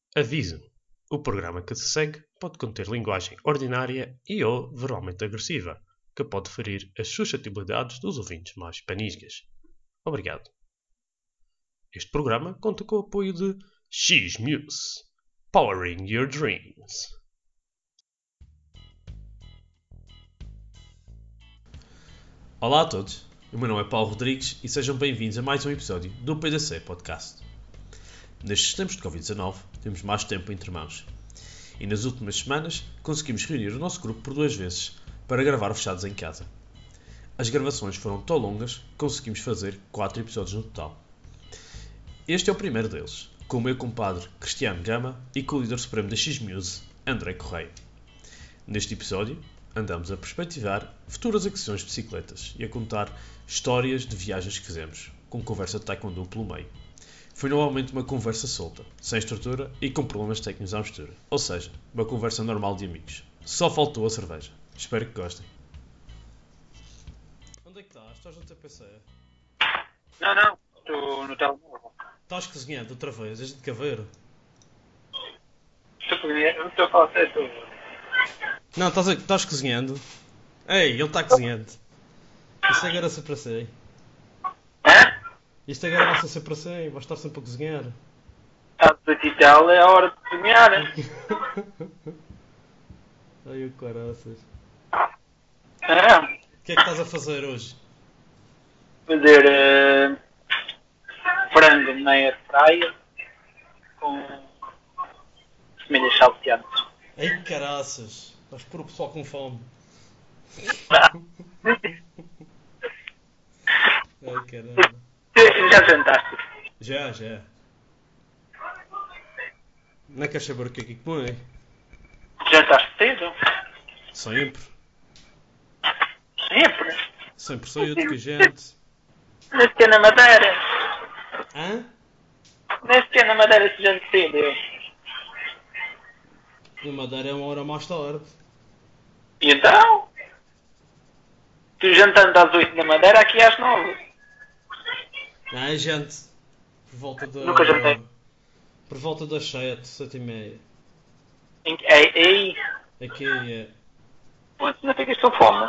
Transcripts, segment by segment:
Aviso: o programa que se segue pode conter linguagem ordinária e ou verbalmente agressiva, que pode ferir as suscetibilidades dos ouvintes mais panisgas. Obrigado. Este programa conta com o apoio de X-Muse, Powering Your Dreams. Olá a todos, o meu nome é Paulo Rodrigues e sejam bem-vindos a mais um episódio do PDC Podcast. Nestes tempos de Covid-19, temos mais tempo entre mãos. E nas últimas semanas, conseguimos reunir o nosso grupo por 2 vezes para gravar fechados em casa. As gravações foram tão longas que conseguimos fazer 4 episódios no total. Este é o primeiro deles, com o meu compadre Cristiano Gama e com o líder supremo da X-Muse, André Correia. Neste episódio, andamos a perspectivar futuras aquisições de bicicletas e a contar histórias de viagens que fizemos, com conversa de taekwondo pelo meio. Foi novamente uma conversa solta, sem estrutura e com problemas técnicos à mistura. Ou seja, uma conversa normal de amigos. Só faltou a cerveja. Espero que gostem. Onde é que estás? Estás no teu PC? Não, estou no telemóvel. Estás cozinhando outra vez? És de caveiro? Estou a falar sério, estou. Não, estás cozinhando? Ei, ele está cozinhando. Isto agora se para si. Hã? Isto agora vai ser para si. Vais estar sempre a cozinhar. Às 8 e tal é a hora de cozinhar. Ai, o caraças. Hã? O que é que estás a fazer hoje? Fazer frango na airfryer com semilhas salteadas. Ai, caraças. Vais pôr o pessoal com fome. Ai, caramba. Já jantaste? Já. Não queres saber o que é que põe? Jantaste cedo? Sempre. Sempre. Sempre sou eu de que gente. Nem sequer na Madeira. Hã? Nem sequer na Madeira se janta cedo. Na Madeira é 1 hora mais tarde. E então? Tu jantando às 8 na Madeira, aqui às 9. Não, é gente. Por volta da... Nunca jantei. Por volta das 7h30. Ei, Aqui é... não ficas com fome?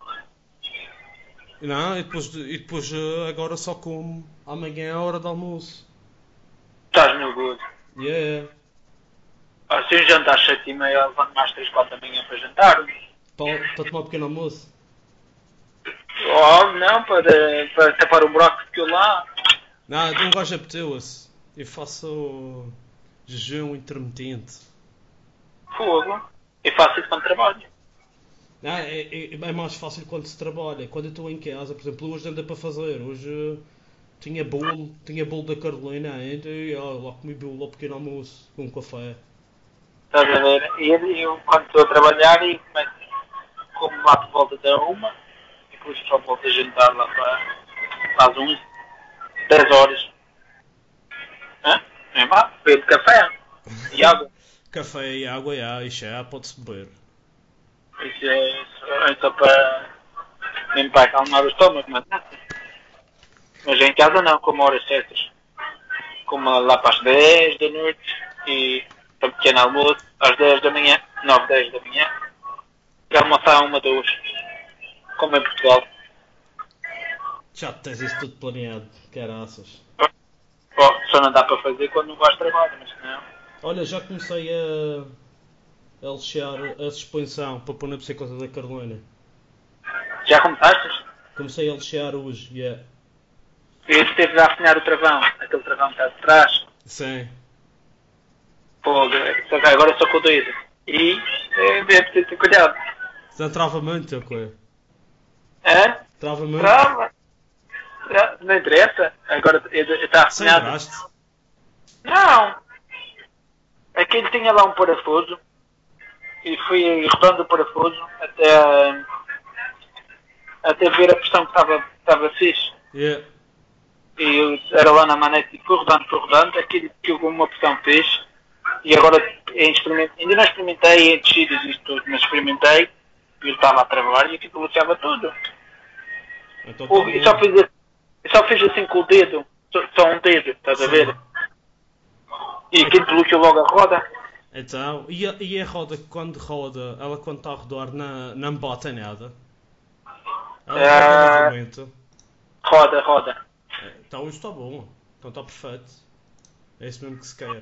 Não, e depois agora só como amanhã é a hora de almoço. Estás no good. Yeah. Se eu jantar às 7h30, levanto-me às 3, 4 da manhã para jantar. Para tomar um pequeno almoço. Oh, não, para tapar o buraco que eu lá. Não, um gajo apeteu-se. Eu faço jejum intermitente. Fogo. Eu faço isso quando trabalho. Não, é mais fácil quando se trabalha. Quando eu estou em casa, por exemplo, hoje anda para fazer. Hoje tinha bolo da Carolina ainda e lá comi bolo ao pequeno almoço com um café. Estás a ver? E eu quando estou a trabalhar e começo como lá por volta da 1 e depois só volto a jantar lá para as 11, 10 horas. Hã? É má, bebo café e água. Café e água e chá pode-se beber. Isso é só para mesmo para acalmar o estômago, mas em casa não, como horas certas. Como lá para as 10 da noite e para pequeno almoço às 10 da manhã, 9, 10 da manhã. E almoçar a 1, 2. Como em Portugal. Já tens isso tudo planeado, caraças. Só não dá para fazer quando não vais de trabalho, mas não. Olha, já comecei a lixar a suspensão para pôr na bicicleta da Carolina. Já começaste? Comecei a lixar hoje, yeah. E tu teve de afinar o travão, aquele travão que está de trás. Sim. Pô, só que agora só com o dedo. E é preciso ter cuidado. Já trava muito, ou quê? Hã? Trava muito. Trava. Não interessa. Agora está Sem afinado. draste. Não. Aquele tinha lá um parafuso. E fui rodando o parafuso até ver a pressão que estava fixe. Yeah. E eu era lá na manete e fui rodando, aquilo que eu com uma pressão fixe. E agora ainda não experimentei em descidas e isto tudo, mas experimentei e eu estava a trabalhar e aquilo bloqueava tudo. Então, Eu só fiz assim com o dedo, só um dedo, estás a ver? E aquilo bloqueou logo a roda. Então, e a roda quando roda, ela quando está a rodar não bate em nada? Ela roda Ah, livremente? roda. Então isso está bom. Então está perfeito. É isso mesmo que se quer.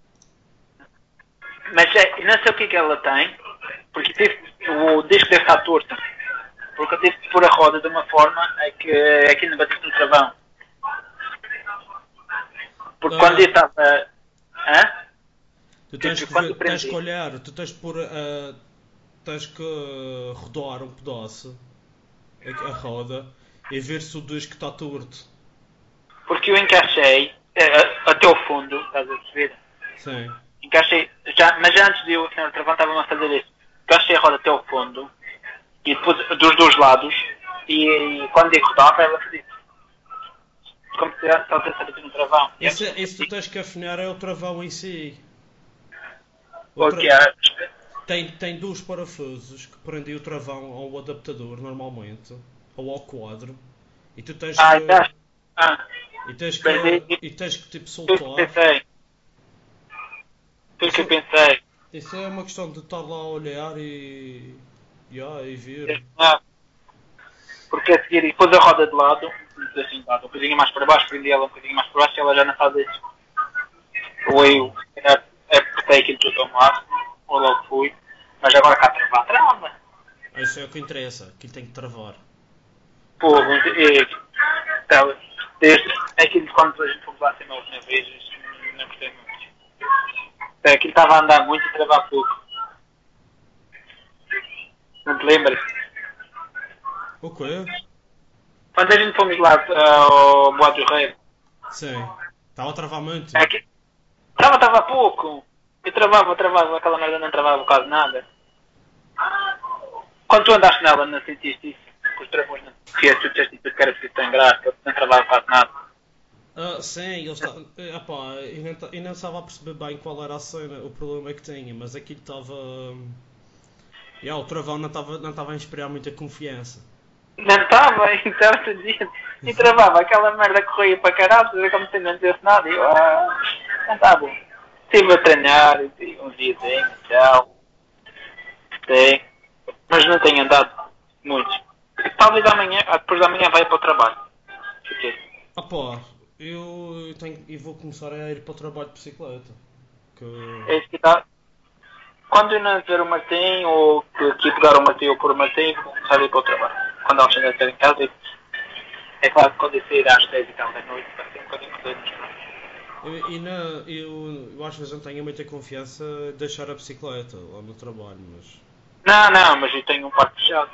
Mas não sei o que é que ela tem, porque o disco deve estar torto. Porque eu tive que pôr a roda de uma forma que não batesse no travão. Porque quando eu Ah, estava. Hã? tu tens Tipo, que quando eu ver, tens que prendi. olhar, tu tens que pôr, tens que rodar um pedaço, a roda, e ver se o disco está torto. Porque eu encaixei até o fundo, estás a perceber? Sim. Encaixei, mas já antes de eu afinar o travão estava a fazer isso. Encaixei a roda até o fundo e depois dos dois lados e quando eu rodava ela fazia como se estava a bater no travão. Isso tu tens que afinar é o travão em si. O Porque tra- tem dois parafusos que prendem o travão ao adaptador normalmente, ou ao quadro, e tu tens que encaixe. Ah, prendi e tipo foi o que soltar. pensei. Foi o que eu Isso, pensei. isso é uma questão de estar lá a olhar e ver. Ah, porque a seguir, e pôs a roda de lado, assim, de lado, um bocadinho mais para baixo, prendi ela um bocadinho mais para baixo e ela já não faz isso. Ou eu, se calhar, apertei aquilo tudo ao máximo, ou logo fui, mas agora cá travar, trava. Isso é o que interessa, aquilo tem que travar. Pô, então, desde aquilo de quando a gente fomos lá acima a última vez, não gostei muito. Aquilo estava a andar muito e travar pouco. Não te lembras? O quê? Quando a gente fomos lá ao Boa do Rei, Sim. Estava a travar muito. aqui, trava pouco. Eu travava, aquela merda não travava quase nada. Quando tu andaste nela, não sentiste isso? Que os travões não corriam, tu disseste que era preciso ter graça, não travava quase nada. Sim, ele está. Epá, eu não estava a perceber bem qual era a cena, o problema que tinha, mas aquilo estava. O travão não estava a inspirar muita confiança. Não estava, então tu dizia, e travava, aquela merda corria para caralho, como se não tivesse nada. E eu, não está bom. Estive a treinar, um dia e tal, tem, mas não tenho andado muito. Talvez amanhã, depois da manhã vai para o trabalho. Fiquei. Pá, eu vou começar a ir para o trabalho de bicicleta. Que. É isso que está. Quando eu não ver o Martim, ou que aqui pegar o Martim ou pôr o Martim, vou começar a ir para o trabalho. Quando a Alexandre estiver em casa, é claro que quando eu sair às 6 e tal da noite, vai ser um bocadinho corrido nos pés. Eu às vezes não tenho muita confiança de deixar a bicicleta lá no trabalho, mas Não, mas eu tenho um parque fechado.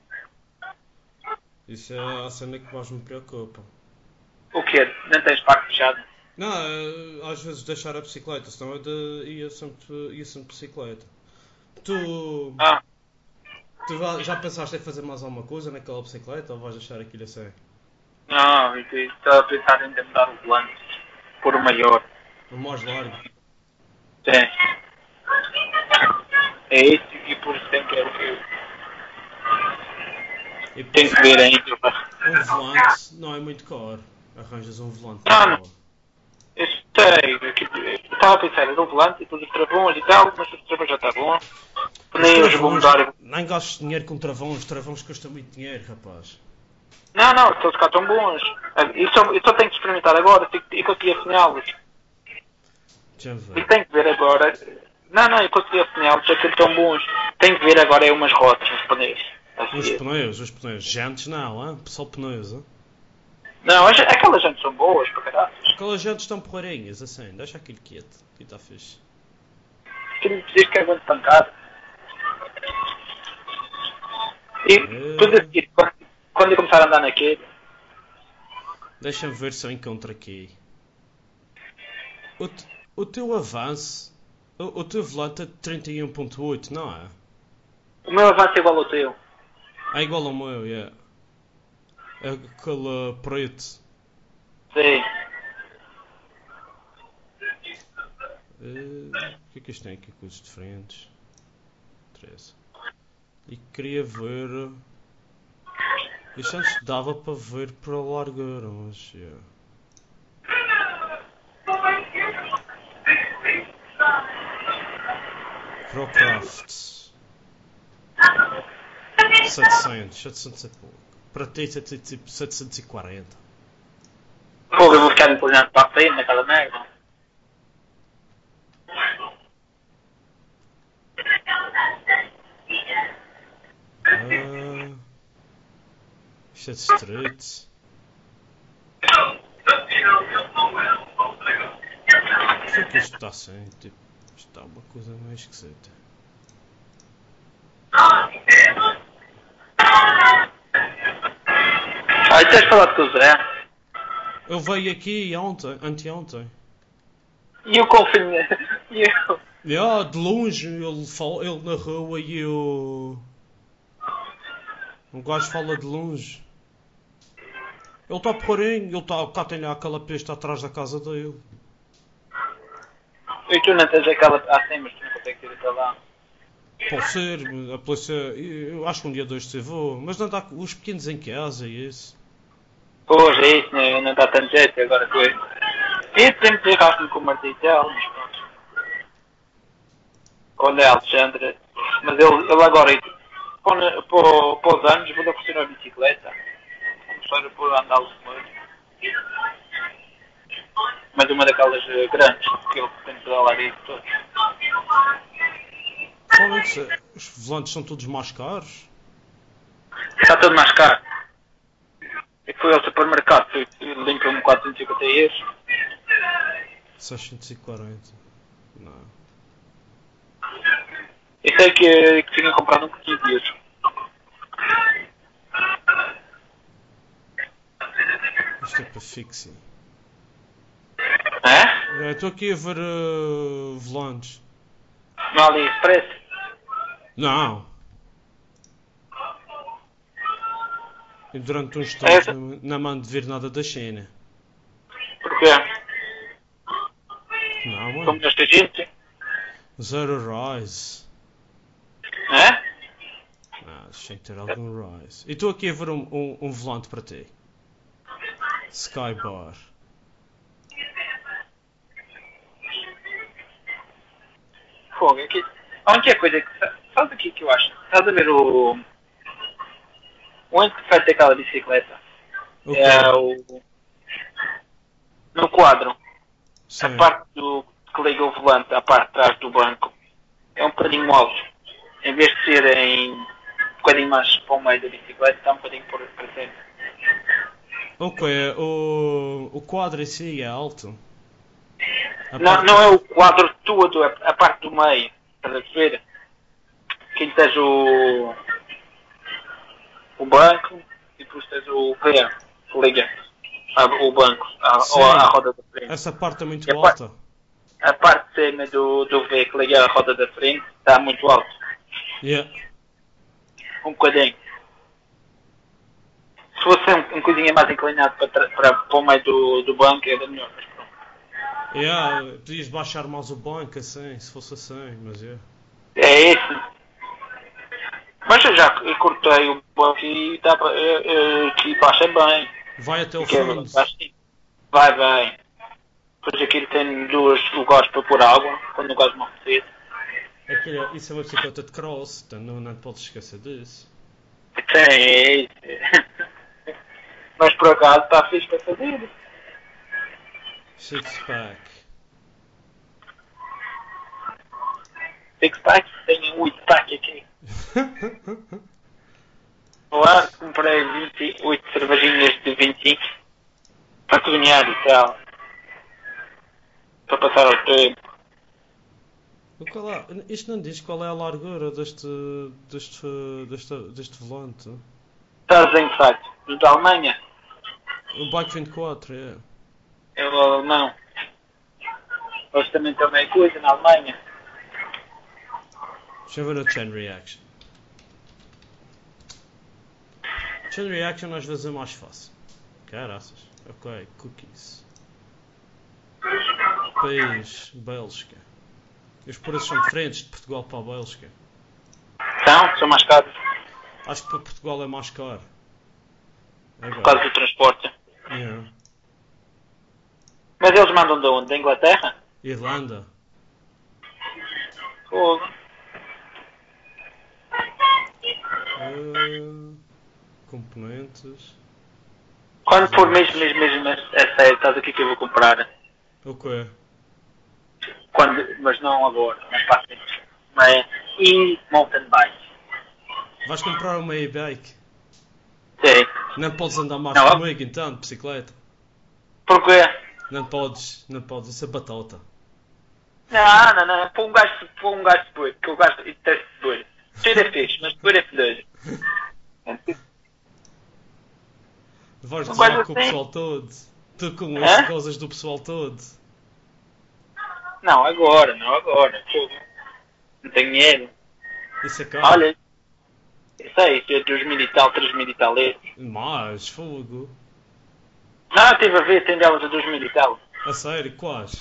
isso é a cena que mais me preocupa. O quê? Não tens parque fechado? Não, às vezes deixar a bicicleta, senão ia sempre de bicicleta. Tu, Ah, tu já pensaste em fazer mais alguma coisa naquela bicicleta ou vais deixar aquilo assim? não, eu estava a pensar em mudar o volante por o maior. O mais largo? Sim. É isso e por isso E tenho depois que ver ainda. um volante não é muito caro. Arranjas um volante na Não, boa. eu sei. Eu estava a pensar em um volante e todos os travões e tal, mas os travões já está bom. Os Nem hoje vou travões, mudar. nem gastes dinheiro com travões, os travões custam muito dinheiro, rapaz. Não, todos cá estão bons. Eu só tenho que experimentar agora e consegui afiná-los. Deixa-me E ver. tenho que ver agora. Não, eu consegui afiná-los, é que estão bons. Tenho que ver agora é umas rotas, uns pneus. A seguir. Os pneus, jantes não, hein? Só pneus, hein? Não, aquelas jantes são boas, para caralho. Aquelas jantes estão porreirinhas, assim, deixa aquilo quieto, que está fixe. Aquilo preciso que aguente pancada. E depois a Eh, seguir, quando eu começar a andar naquele, Deixa-me ver se eu encontro aqui. O teu avanço, o teu volante é de 31.8, não é? o meu avanço é igual ao teu. É igual ao meu, é. É aquele preto. Sim. O que é que isto tem aqui? Coisas diferentes. Interessa. E queria ver. Isto antes dava para ver para largar, mas. Yeah. Procraft. 700 e pouco. Para ti, tipo 740. Pô, eu vou ficar empolgado para a frente naquela merda. Isto é de street. Por que isto está assim? Tipo, isto está uma coisa meio esquisita. E tens falado com o Zé? Eu veio aqui anteontem. E eu confio. E eu. De longe, ele na rua e eu... Um gajo fala de longe. Ele está porreirinho, ele está cá, tem aquela pista atrás da casa dele. E tu não tens aquela. Sim, mas tu não consegues ir até lá. Pode ser, a polícia... Eu acho que um dia dois se vou. Mas não dá os pequenos em casa e isso. Pois é isso, não dá tanto jeito agora com isso. E sempre erraste-me com o Martitel, mas pronto. Quando é Alexandre. Mas ele agora, para os anos, vou-lhe oferecer uma bicicleta. Começar por andá-lo comigo. Mas uma daquelas grandes, que ele tem que dar lá isso todo. Realmente, os volantes são todos mais caros. Está tudo mais caro. E fui ao supermercado, limpa-me 450 euros. 640. Não. Eu sei que tinha comprado um por 15 euros. Isto é para fixing. É? Estou aqui a ver volantes. No AliExpress? Não. E durante uns tempos não mando vir nada da China. Porquê? Não, Como mano. nesta gente? Zero Rise. É? Tem que ter algum Rise. E estou aqui a ver um volante para ti. Skybar. Fogo, aqui. A única coisa que. Sabe o que eu acho? Estás a ver o. Onde que vai ter aquela bicicleta? Okay. É o. No quadro. Sim. A parte do que liga o volante à parte de trás do banco é um bocadinho alto. Em vez de ser um bocadinho mais para o meio da bicicleta, está um bocadinho para cima. Ok, o quadro em si é alto. Não é o quadro todo, é a parte do meio. Estás a ver? Que tens o banco e depois tens o pé que liga o banco à roda da frente. Essa parte é muito E alta. A parte de cima do V que liga à roda da frente está muito alto. Yeah. Um bocadinho. Se fosse um coisinha mais inclinado para o meio do banco era melhor. Mas pronto. Yeah, podias baixar mais o banco assim, se fosse assim, mas É isso. Mas eu já cortei o banco e que baixa bem. vai até o Que é- fundo. Vai bem. Depois aquilo tem dois lugares para pôr água, quando o gás morre cedo. Isso é uma bicicleta de cross, então não te podes esquecer disso. É isso. Mas por acaso está fixe para fazer. Six pack. Six pack, tenho 8 pack aqui. Lá comprei 28 cervejinhas de 25 para cozinhar e tal. Para passar o tempo. Isto não diz qual é a largura deste volante. Estás em site? Do da Alemanha? O Bike 24, é. É o alemão. Eles também têm meio coisa na Alemanha. Deixa eu ver a Chain Reaction. Chain Reaction às vezes é mais fácil. Caraças. Ok, cookies. País, Bélgica. Os preços são diferentes de Portugal para a Bélgica. São mais caros. Acho que para Portugal é mais caro. Por causa do transporte. Yeah. Mas eles mandam de onde? Da Inglaterra? Irlanda. Fogo. Componentes. Quando for mesmo a sério, estás aqui que eu vou comprar. O quê? Mas não agora, mas para a frente. Mas mountain bike. Vais comprar uma e-bike? Sim. Não podes andar mais Não. comigo então, de bicicleta. Porquê? Não podes, isso é batota. Não. Para um gajo de boi, que eu gosto de teste de boi. Cheiro é fixe, mas boi é fedor. Vais Não gozar gosto com o assim. pessoal todo. Tu com Hã? isso gozas do pessoal todo. Não agora. Fogo. Não tenho dinheiro. Isso é caro. Olha, isso aí, é 2.000 e tal, 3.000 e tal euros. Mas, fogo. Não, estive a ver, tem delas a 2.000 e tal. A sério, quais?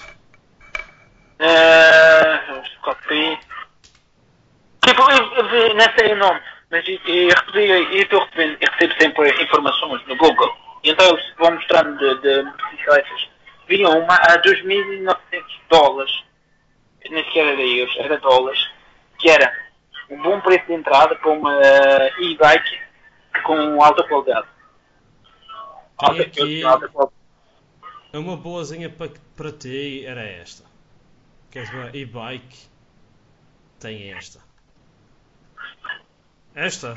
Copi. Tipo, eu vi, não sei o nome, mas recebo sempre informações no Google. E então eles vão mostrando de bicicletas. Vi uma a $2.900. Nem sequer era euros, era dólares. Que era um bom preço de entrada para uma e-bike com alta qualidade. Tem aqui Alta qualidade. uma boazinha para ti, era esta. Queres uma e-bike? Tem esta. Esta?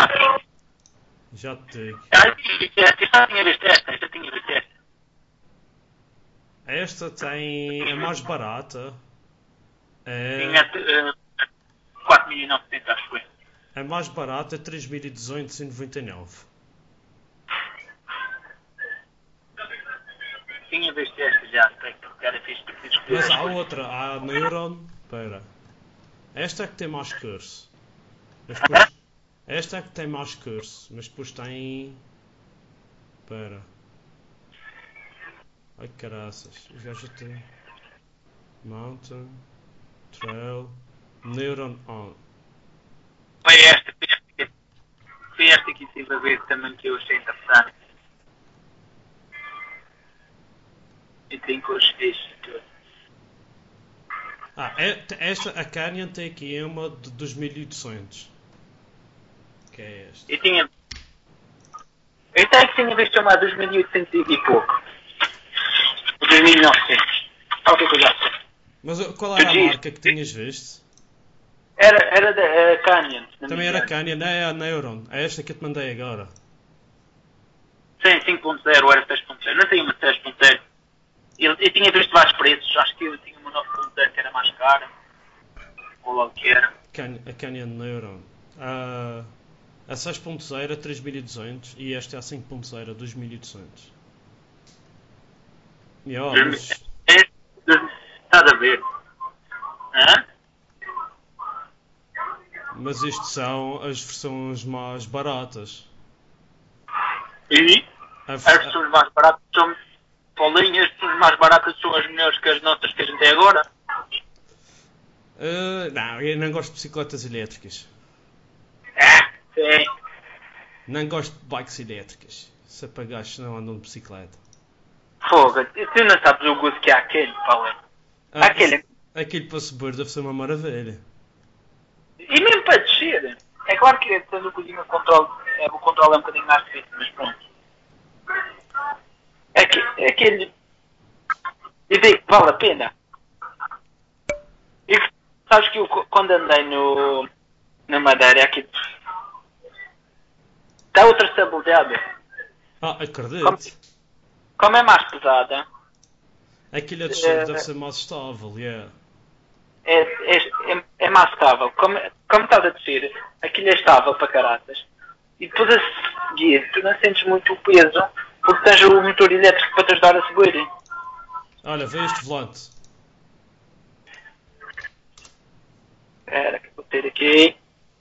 Já te digo. Já tinha visto esta. Esta tem a mais barata. Tinha 4.900, acho que foi. A mais barata é 3.299. Tinha visto esta já, porque era fixe para escolher. Mas há outra, há a Neuron. Espera. Esta é que tem mais curso. Mas depois, esta é que tem mais curso. Mas depois tem. Espera. Ai caraças. Os gajos têm. Mountain. Trail. Neuron On. Foi esta que estive a ver também que eu achei interessante. E tem cores fixes e tudo. Esta, a Canyon tem aqui uma de 2.800. Que é esta. Eu até que tinha visto uma a 2.800 e pouco. 2.900. Qualquer coisa assim. Mas qual era a marca que tinhas visto? Era da Canyon. Também era Canyon, não é a Neuron. É esta que eu te mandei agora. Sim, 5.0 era 6.0. Não tinha uma 6.0. Eu tinha visto vários preços. Acho que eu tinha uma 9.0 que era mais cara. Ou logo que era. A Canyon Neuron. A 6.0 é 3.200 e esta é a 5.0 é 2.800. Estás a ver? Hã? Mas isto são as versões mais baratas. E as versões mais baratas são... Paulinho, as versões mais baratas são as melhores que as nossas que a gente tem agora? Não, eu não gosto de bicicletas elétricas. Sim. Não gosto de bikes elétricas. Se é para gajos que não andam de bicicleta. Fogo, tu não sabes o gosto que há aquele, Paulinho. Aquilo para subir deve ser uma maravilha. E mesmo para descer. É claro que tendo o cozinho o controle é um bocadinho mais difícil, mas pronto. É aquele... E digo, vale a pena. E sabes que eu quando andei na Madeira aqui dá outra estabilidade. Acredito. Como é mais pesada, Aquilo a descer deve ser mais estável, yeah. é mais estável. Como estás a descer, aquilo é estável para caraças. E depois a seguir, tu não sentes muito o peso, porque tens o motor elétrico para te ajudar a subir. Olha, vê este volante. Espera, que vou ter aqui.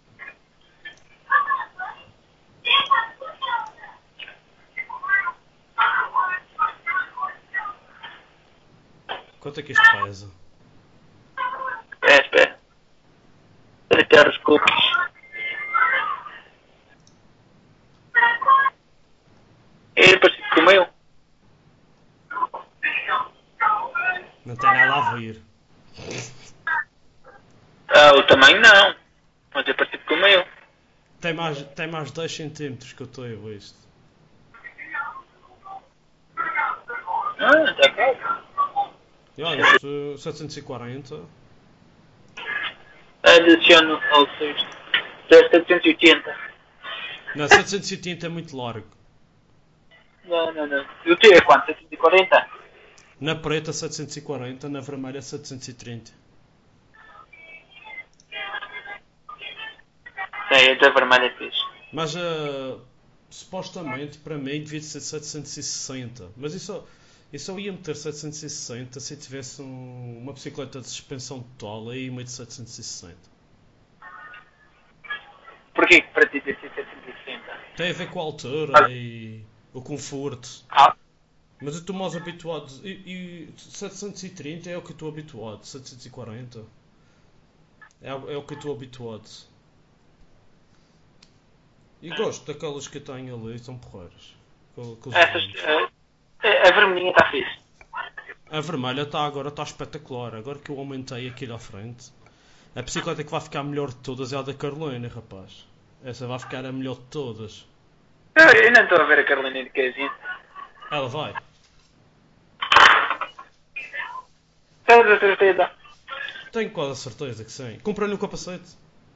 Quanto é que isto pesa? Espera. Deitar os cookies. É parecido com o meu. Não tem nada a ver. O tamanho não. Mas é parecido com o meu. tem mais 10 centímetros que eu tenho isto. Tá bom. Isto 740. Adiciono ao sexto. 780. Não, 780 é muito largo. Não. E o teu é quanto? 740? Na preta 740, na vermelha 730. É, da vermelha é fixe. Mas supostamente para mim devia ser 760. Mas isso eu ia meter 760 se tivesse uma bicicleta de suspensão total aí meio de 760. Porquê que para ti tem 760? Tem a ver com a altura e o conforto. Ah, Mas eu estou mais habituado. E 730 é o que eu estou habituado. 740 é o que eu estou habituado. E gosto daquelas que eu tenho ali, são porreiras. a vermelhinha está fixe. A vermelha agora está espetacular. Agora que eu aumentei aquilo à frente. A bicicleta que vai ficar melhor de todas é a da Carolina, rapaz. Essa vai ficar a melhor de todas. Eu não estou a ver a Carolina de Queijinho. Ela vai. Tens a certeza? Tenho quase a certeza que sim. Comprei-lhe um capacete.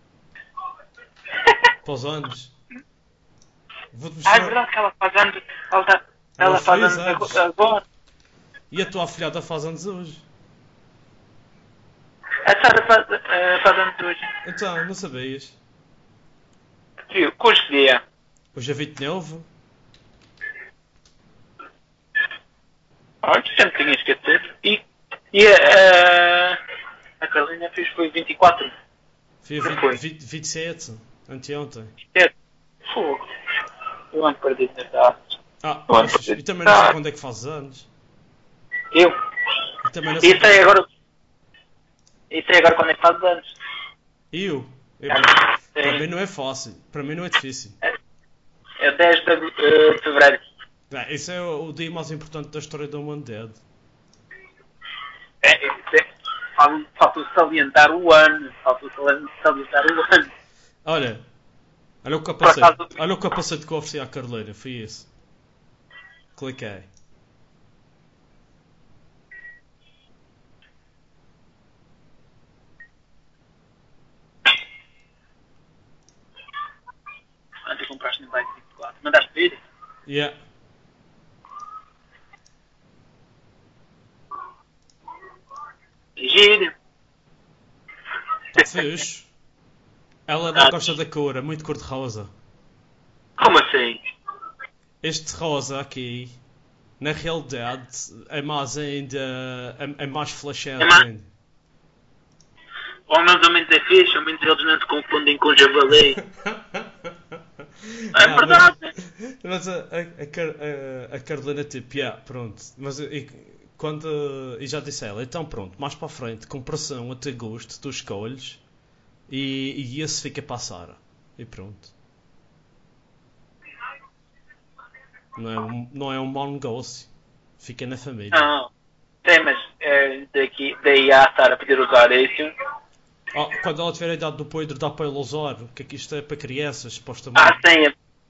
Para os anos. Vou-te É mostrar. verdade que ela faz anos. Ela Ela faz fez anos anos. agora. E a tua afilhada faz anos hoje. A Sara faz anos hoje. Então, não sabias? Viu? Custo dia. Hoje é 29. Olha, sempre tinha esquecido. E a Carolina fez foi 24. Foi Não foi? 27. Anteontem. É. Fogo. Eu ando perdido nesta arte. Pois, e também não sei quando é que fazes anos. Eu? E também não sei Isso é agora. Isso é agora quando é que faz anos. Eu? Para mim não é fácil. Para mim não é difícil. É 10 de fevereiro. Esse é o dia mais importante da história da humanidade. Falta salientar o ano. Olha o Por capacete. acaso- Olha o capacete que eu ofereci à Carolina. Foi esse. Cliquei. Antes compraste no bike 24. Mandaste vir? Yeah. Giro. Está fixe. Ela não gosta da cor. É muito cor de rosa. Como assim? Este rosa aqui, na realidade, é mais ainda. É mais flashado É mais- ainda. Ou mais ou menos é fixe, ao menos eles não se confundem com javali. É Não, verdade. Mas a Carolina, tipo, pronto. Mas e já disse a ela, então pronto, mais para a frente, comparação a teu gosto, tu escolhes e esse fica para a Sara. E pronto. Não é um mau negócio. Fica na família. Não. Tem, mas daí a estar a poder usar isso. Quando ela tiver a idade do Pedro, dá para ela usar. Que aqui isto é para crianças, supostamente. Sim.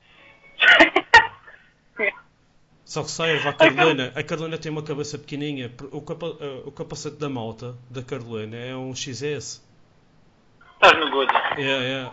Só que serve à Carolina. A Carolina tem uma cabeça pequenininha. O capacete da moto da Carolina é um XS. Estás no gozo. É.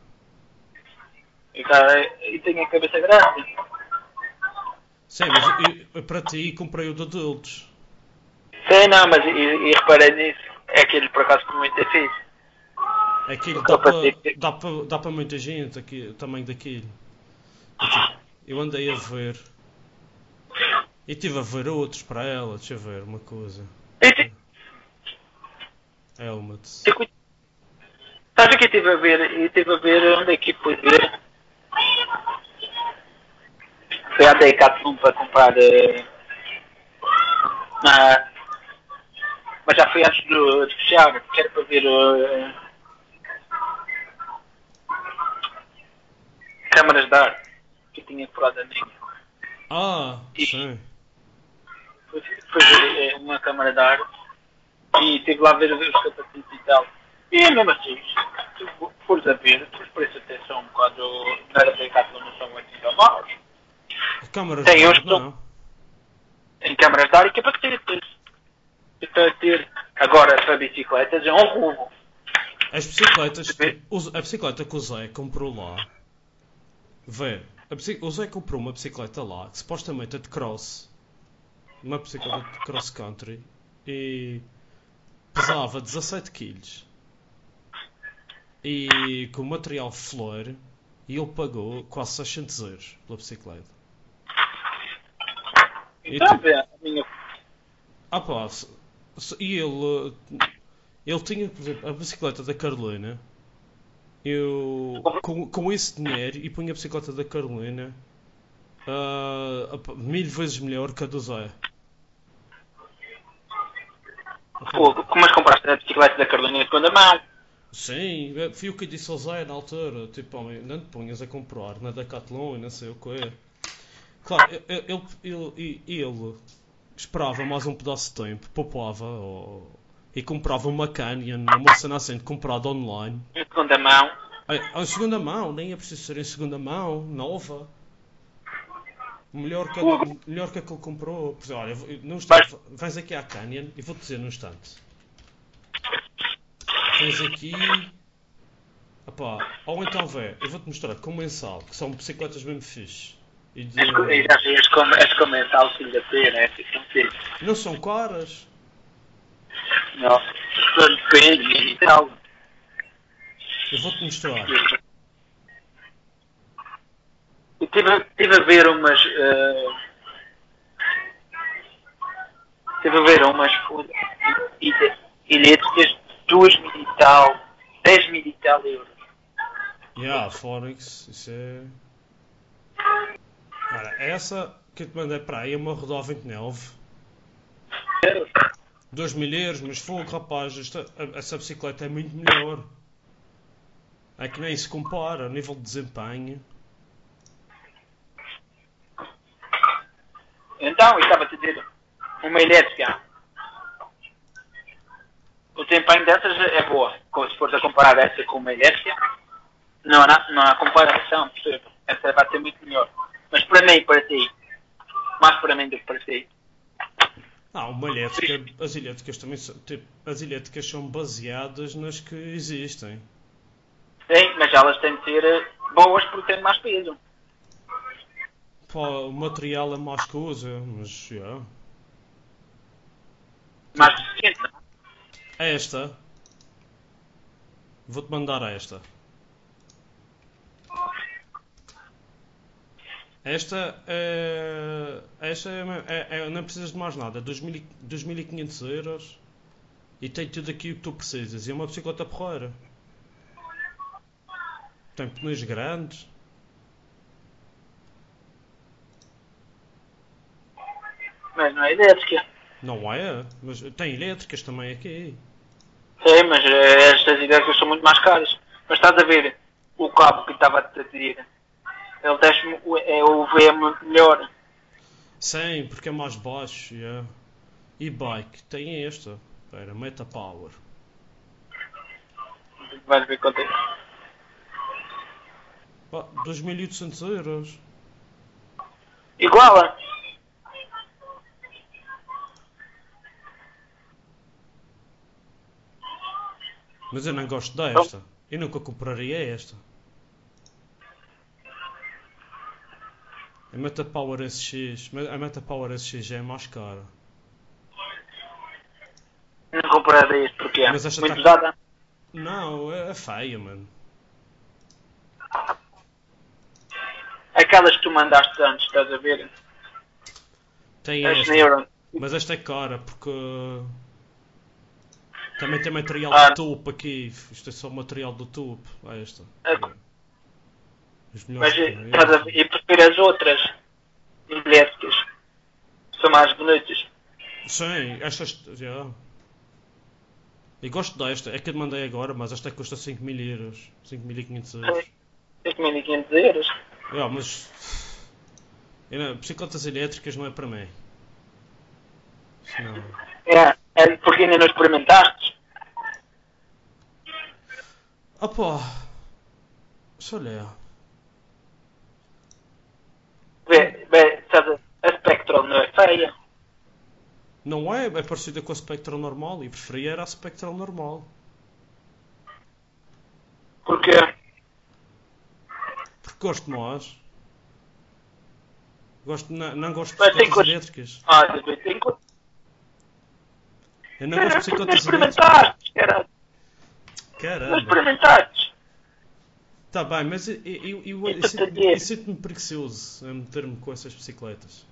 E tem a cabeça grande. Sim, mas para ti comprei o de adultos. Sim, não, mas e reparei nisso. É aquele por acaso que muito é fixe. Aquilo dá para muita gente, aqui, o tamanho daquilo. Eu andei a ver. E estive a ver outros para ela. Deixa eu ver uma coisa. Helmets. Sabes o que eu estive a ver onde é que fui ver? Fui à Decathlon para comprar. Mas já foi antes de fechar, que era para ver câmaras de ar que eu tinha furado a minha. Sim. Foi ver uma câmara de ar e estive lá a ver os capacetes e tal. E é mesmo assim, se fores a ver, os preços até são um bocado Câmaras Tem de uns ar, não. em câmaras de ar e capacetes. Agora, para bicicletas, é um roubo. As bicicletas, tipo, a bicicleta que o Zé comprou lá, vê, o Zé comprou uma bicicleta lá, que supostamente é de cross, uma bicicleta de cross country, e pesava 17 kg. E com material flor, e ele pagou quase 600 euros pela bicicleta. E Então, tipo, a minha. pá, e ele tinha, por exemplo, a bicicleta da Carolina. Eu, com esse dinheiro, e punha a bicicleta da Carolina 1000 vezes melhor que a do Zé. Mas compraste a bicicleta da Carolina de segunda mão. Sim, fui o que disse ao Zé na altura. Tipo, homem, não te ponhas a comprar na Decathlon e não sei o que é. Claro, ele esperava mais um pedaço de tempo, poupava e comprava uma Canyon, uma cena assim, comprada online. Em segunda mão. Em segunda mão, nem é preciso ser em segunda mão, nova. Melhor que a que ele comprou. Por exemplo, olha, num Mas, instante, vais aqui à Canyon e vou-te dizer num instante. Vens aqui. Opá, ou então vê, eu vou-te mostrar com mensal, que são bicicletas mesmo fixe. E de... já vi as comentar o filho da pena, é assim. Não são caras. Não. Depende e tal. Eu vou-te mostrar. E tive a ver umas. Tive a ver umas elétricas de 2.000 e tal, 10.000 e tal euros. Forex, isso é. Ora, essa que eu te mandei para aí é uma Rodó 29. 2000 euros, mas fogo, rapaz, essa bicicleta é muito melhor. É que nem se compara a nível de desempenho. Então, eu estava-te a dizer, uma elétrica. O desempenho dessas é boa. Se fores a comparar essa com uma elétrica, não há comparação, percebe? Essa vai ser muito melhor. Mas para mim, para ti, mais para mim do que para ti. Uma elétrica, as elétricas também são, tipo, as elétricas são baseadas nas que existem. Sim, mas elas têm de ser boas porque têm mais peso. Pá, o material é mais coisa, mas já. Mais eficiente, não? Esta, vou-te mandar esta. Não precisas de mais nada, 2500 euros e tem tudo aqui o que tu precisas. E é uma bicicleta porreira. Tem pneus grandes. Mas não é elétrica. Não é, mas tem elétricas também aqui. Sim, mas estas elétricas são muito mais caras. Mas estás a ver o cabo que estava a te dizer? Ele deixa o V é muito melhor. Sim, porque é mais baixo. Yeah. E bike, tem esta. Espera, Meta Power. Vais ver quanto é. 2800 euros. Igual a. Mas eu não gosto desta. Eu nunca compraria esta. A Meta Power SX. A Meta Power SX já é mais cara. Não comprarei este porque é Mas esta muito tá... pesada. Não, é feia, mano. Aquelas que tu mandaste antes, estás a ver? Tem As esta. Neuron. Mas esta é cara porque também tem material Ah. de topo aqui. Isto é só material do topo. Esta. Os melhores Mas pneus. estás a ver? E prefiro as outras elétricas. São mais bonitas. Sim, estas já. E gosto desta. É que eu te mandei agora, mas esta custa 5000 euros. 5500 euros. 5.500 euros. Mas bicicletas elétricas não é para mim. Não. É porque ainda não experimentaste. Pá. Deixa eu olhar. Vê, freia. Não é? É parecida com a Spectral normal e preferia era a Spectral normal. Porquê? Porque gosto mais. Não gosto de Mas tem bicicletas coisas. elétricas. Tem coisas. Eu não gosto de bicicletas elétricas. Experimentaste, caralho. Não Caramba. experimentaste. Tá bem, mas eu Isso te digo. sinto-me preguiçoso a meter-me com essas bicicletas.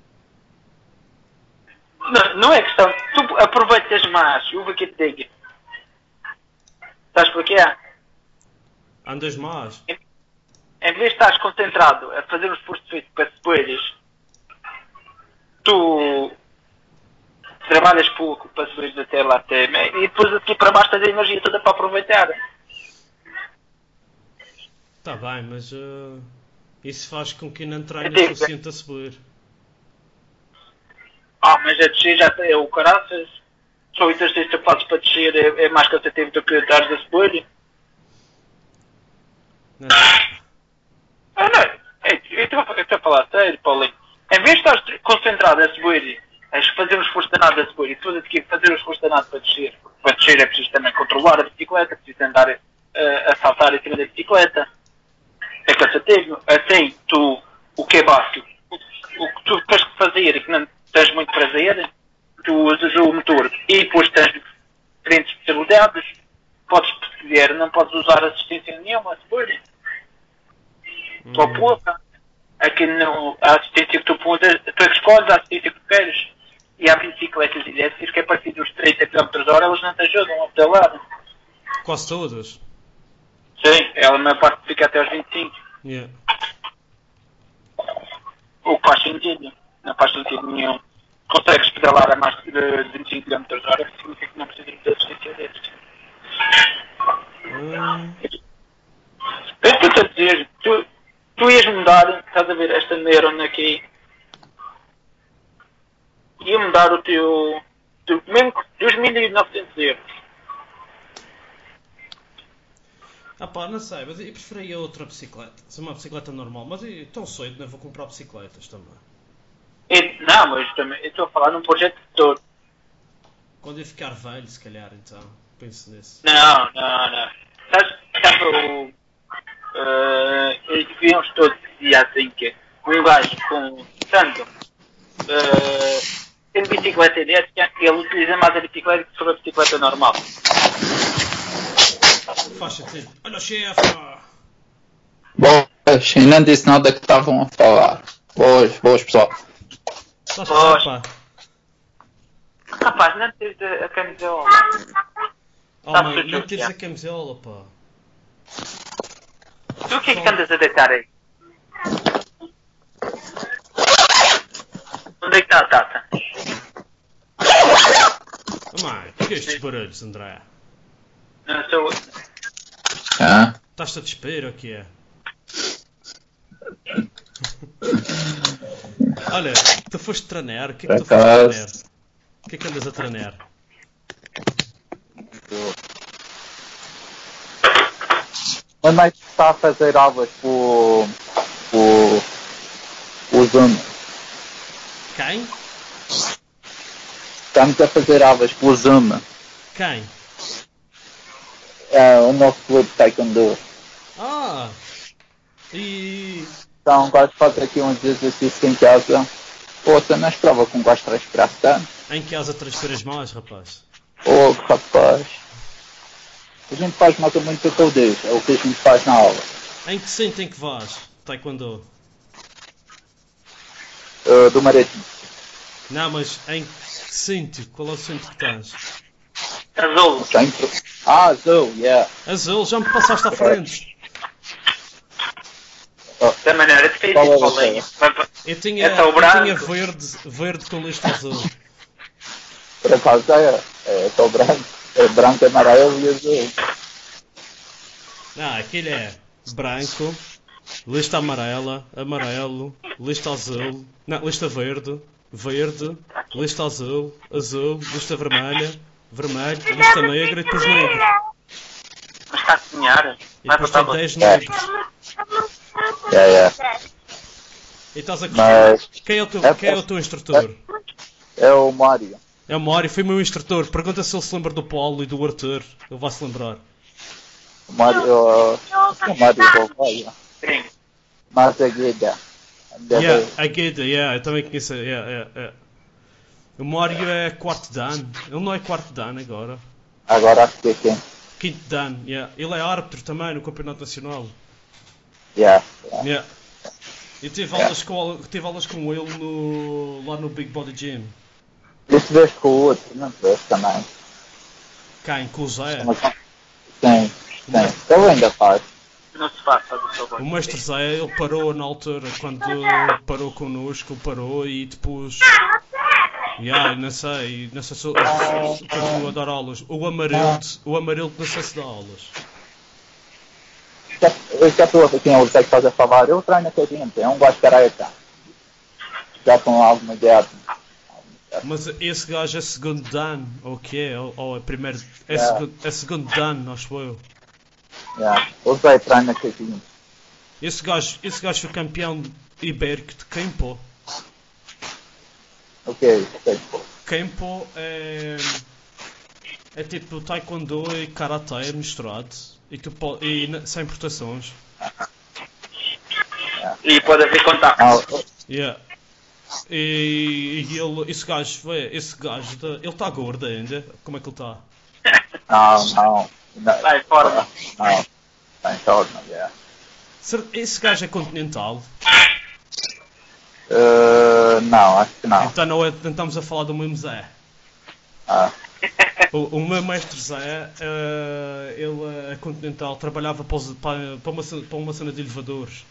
Não é questão. Tu aproveitas mais. Eu vou que te digo. Sabes porquê? Andas mais? Em vez de estás concentrado a fazer um esforço feito para depois, tu trabalhas pouco para subir até lá até, e depois aqui para baixo tens a energia toda para aproveitar. Tá bem, mas isso faz com que não treine digo, o suficiente a subir. Mas a descer já é o caraças. Só o exercício que fazes para descer é mais cansativo do que estares a subir. Não. Eu estou a falar sério, Paulinho. Em vez de estar concentrado a subir, a fazer um esforço danado a subir e depois a seguir fazer um esforço danado para descer. Para descer é preciso também controlar a bicicleta, é preciso andar a saltar em cima da bicicleta. É cansativo. Assim, o que é básico, o que tu tens que fazer e que não tens muito prazer, tu usas o motor e depois tens diferentes especialidades. Podes perceber, não podes usar assistência nenhuma a subir. Só pouca. Aqui não, a assistência que tu pões, tu escolhes a assistência que tu queres. E há bicicletas elétricas que a partir dos 30 km/h elas não te ajudam a pedalar. Quase todas. Sim, ela a maior parte fica até aos 25. Yeah. O que faz sentido. Não faz sentido nenhum. Consegues pedalar a mais de 25 km/h, significa que não precisas de assistência elétrica. Eu estou a dizer, tu ias mudar, estás a ver esta neurona aqui, ia mudar o teu mesmo que 2.900 euros. Ah pá, não sei, mas eu preferia outra bicicleta. Se uma bicicleta normal, mas eu tão cedo não vou comprar bicicletas também. Não, mas também, eu estou a falar num projeto todo. Quando eu ficar velho, se calhar, então, penso nisso. Não. Sabe víamos todos e assim que um gajo com tanto tem bicicleta elétrica, ele utiliza mais a bicicleta que sobre a bicicleta normal. Faz sentido. Olha o chefe! Boas, e não disse nada que estavam a falar. Boas pessoal. Estás a pá? Rapaz, não tens a camisola. Oh mãe, não tires a camisola, pá. Tu o que é que andas a deitar aí? Onde é que está a Tata? Oh mãe, por que estes barulhos, André? Não sou. Estás-te a despir ou o que é? Olha, tu foste treinar, o que é que tu foste treinar? O que é que andas a treinar? O Mike está a fazer aulas com o Zoom. Quem? Estamos a fazer aulas com o Zoom. Quem? É o nosso clube de Taekwondo. Ah! E... Então, gosto de fazer aqui uns exercícios em casa. Ouça, não esperava que um gajo transpirasse tanto. Em casa transpiras mais, rapaz? Rapaz. A gente faz mais ou menos o que eu digo. É o que a gente faz na aula. Em que centro em que vais? Taekwondo? Do Marítimo. Não, mas em que centro? Qual é o centro que tens? Azul. Sempre. Azul, yeah. Azul, já me passaste à frente. Da maneira de fez Qual é isso, o Paulinho. Eu tinha verde com lista azul. Por acaso é só branco. É branco, amarelo e azul. Não, aquilo é branco, lista amarela, amarelo, lista azul, não, lista verde, verde, lista azul, azul, lista vermelha, vermelho, lista negra e depois negro. Mas está a sonhar. E depois tem 10 negros. Yeah. E estás a gostar? Mas Quem é o teu instrutor? É o Mário. É o Mário, foi meu instrutor. Pergunta se ele se lembra do Paulo e do Arthur. Ele vai se lembrar. O Mário, o Mário Gouveia. Sim. Mas a Guida. Yeah, a Guida, yeah, eu também conheço. Yeah. O Mário é quarto Dan. Ele não é quarto Dan agora. Agora acho que é quem? Quinto Dan, yeah. Ele é árbitro também no Campeonato Nacional. Yeah. Yeah. Eu tive aulas com ele lá no Big Body Gym. Isso vês com o outro, não vês também. Quem? Com o Zé? Sim. Ele ainda faz. Não se faça do seu O mestre Zé, ele parou na altura, quando parou connosco, ele parou e depois... não sei se ele continua a dar aulas. O Amarildo não sei se dá aulas. Eu já estou aqui em Oliteiro que estás a falar. Eu treino aqui dentro, é um gajo careca. Já com alguma idade. Mas esse gajo é segundo Dan, ou o que é? Ou é primeiro... É segundo Dan, acho eu. O Zé treina aqui dentro. Esse gajo foi campeão ibérico de Kempo. Ok. Kempo é tipo taekwondo e karate misturado. E sem proteções. E pode haver contacto. Yeah. E esse gajo, ele está gordo ainda? Como é que ele está? Não. Está em forma. Não. Está em forma, yeah. Esse gajo é continental? Não, acho que não. Então não estamos a falar do mesmo Zé. O meu mestre Zé, ele é continental, trabalhava para uma cena de elevadores.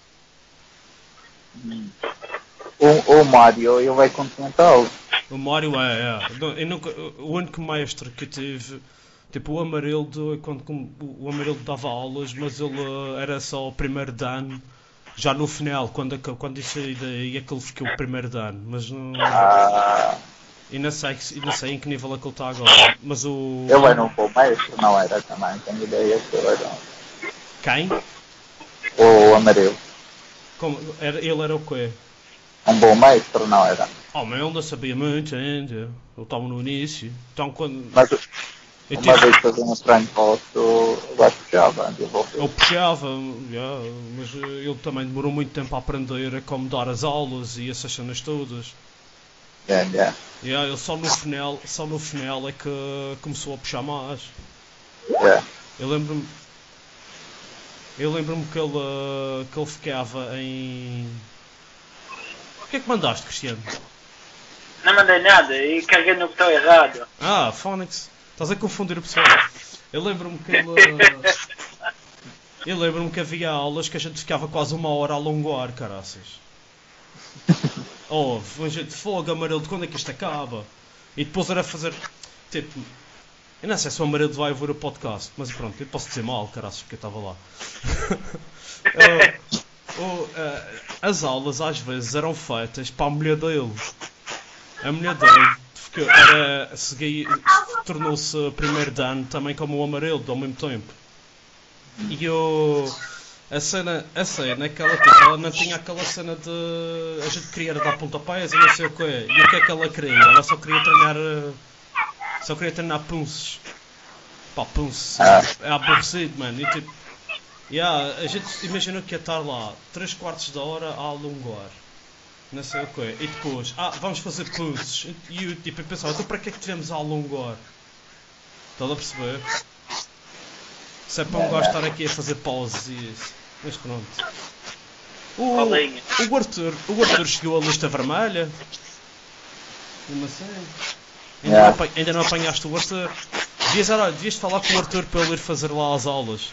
O Mário, ele é continental. O Mário o único mestre que tive, tipo o Amarildo, o Amarildo dava aulas, mas ele era só o primeiro Dan, já no final, quando eu saí daí é que ele ficou o primeiro Dan, mas não... E não sei em que nível é que ele está agora, mas o... Ele era um bom mestre, não era também, tenho ideia que ele era. Quem? O Amarelo. Ele era o quê? Um bom mestre, não era? Mas ele não sabia muito ainda, ele estava no início, então quando... Mas uma vez fazia um treino vosso, o gajo puxava, eu puxava, mas ele também demorou muito tempo a aprender a como dar as aulas e essas cenas todas. Ele só no final é que começou a puxar mais. Eu lembro-me que ele ficava em... O que é que mandaste, Cristiano? Não mandei nada e carreguei no botão errado. Phonics, estás a confundir o pessoal. Eu lembro-me que havia aulas que a gente ficava quase uma hora a alongar, caraças. A gente fogo, Amarildo, quando é que isto acaba? E depois era fazer, tipo... Eu não sei se o Amarildo vai ouvir o podcast, mas pronto, eu posso dizer mal, caraças, porque eu estava lá. As aulas às vezes eram feitas para a mulher dele. A mulher dele tornou-se primeiro Dan também como o Amarildo ao mesmo tempo. E a cena é que ela não tinha aquela cena de... A gente queria dar pontapés e não sei o quê. E o que é que ela queria? Ela só queria treinar punces. Pá, punces é aborrecido, mano. E tipo... a gente imaginou que ia estar lá 3/4 da hora a alongar. Não sei o quê. E depois, vamos fazer punces. E eu tipo, pensava, então para que é que tivemos a alongar? Estás a perceber? Se é para um gajo estar aqui a fazer pausas e isso. Mas pronto. O Arthur chegou à lista vermelha. Não sei. Ainda não apanhaste o Arthur. Devias falar com o Arthur para ele ir fazer lá as aulas.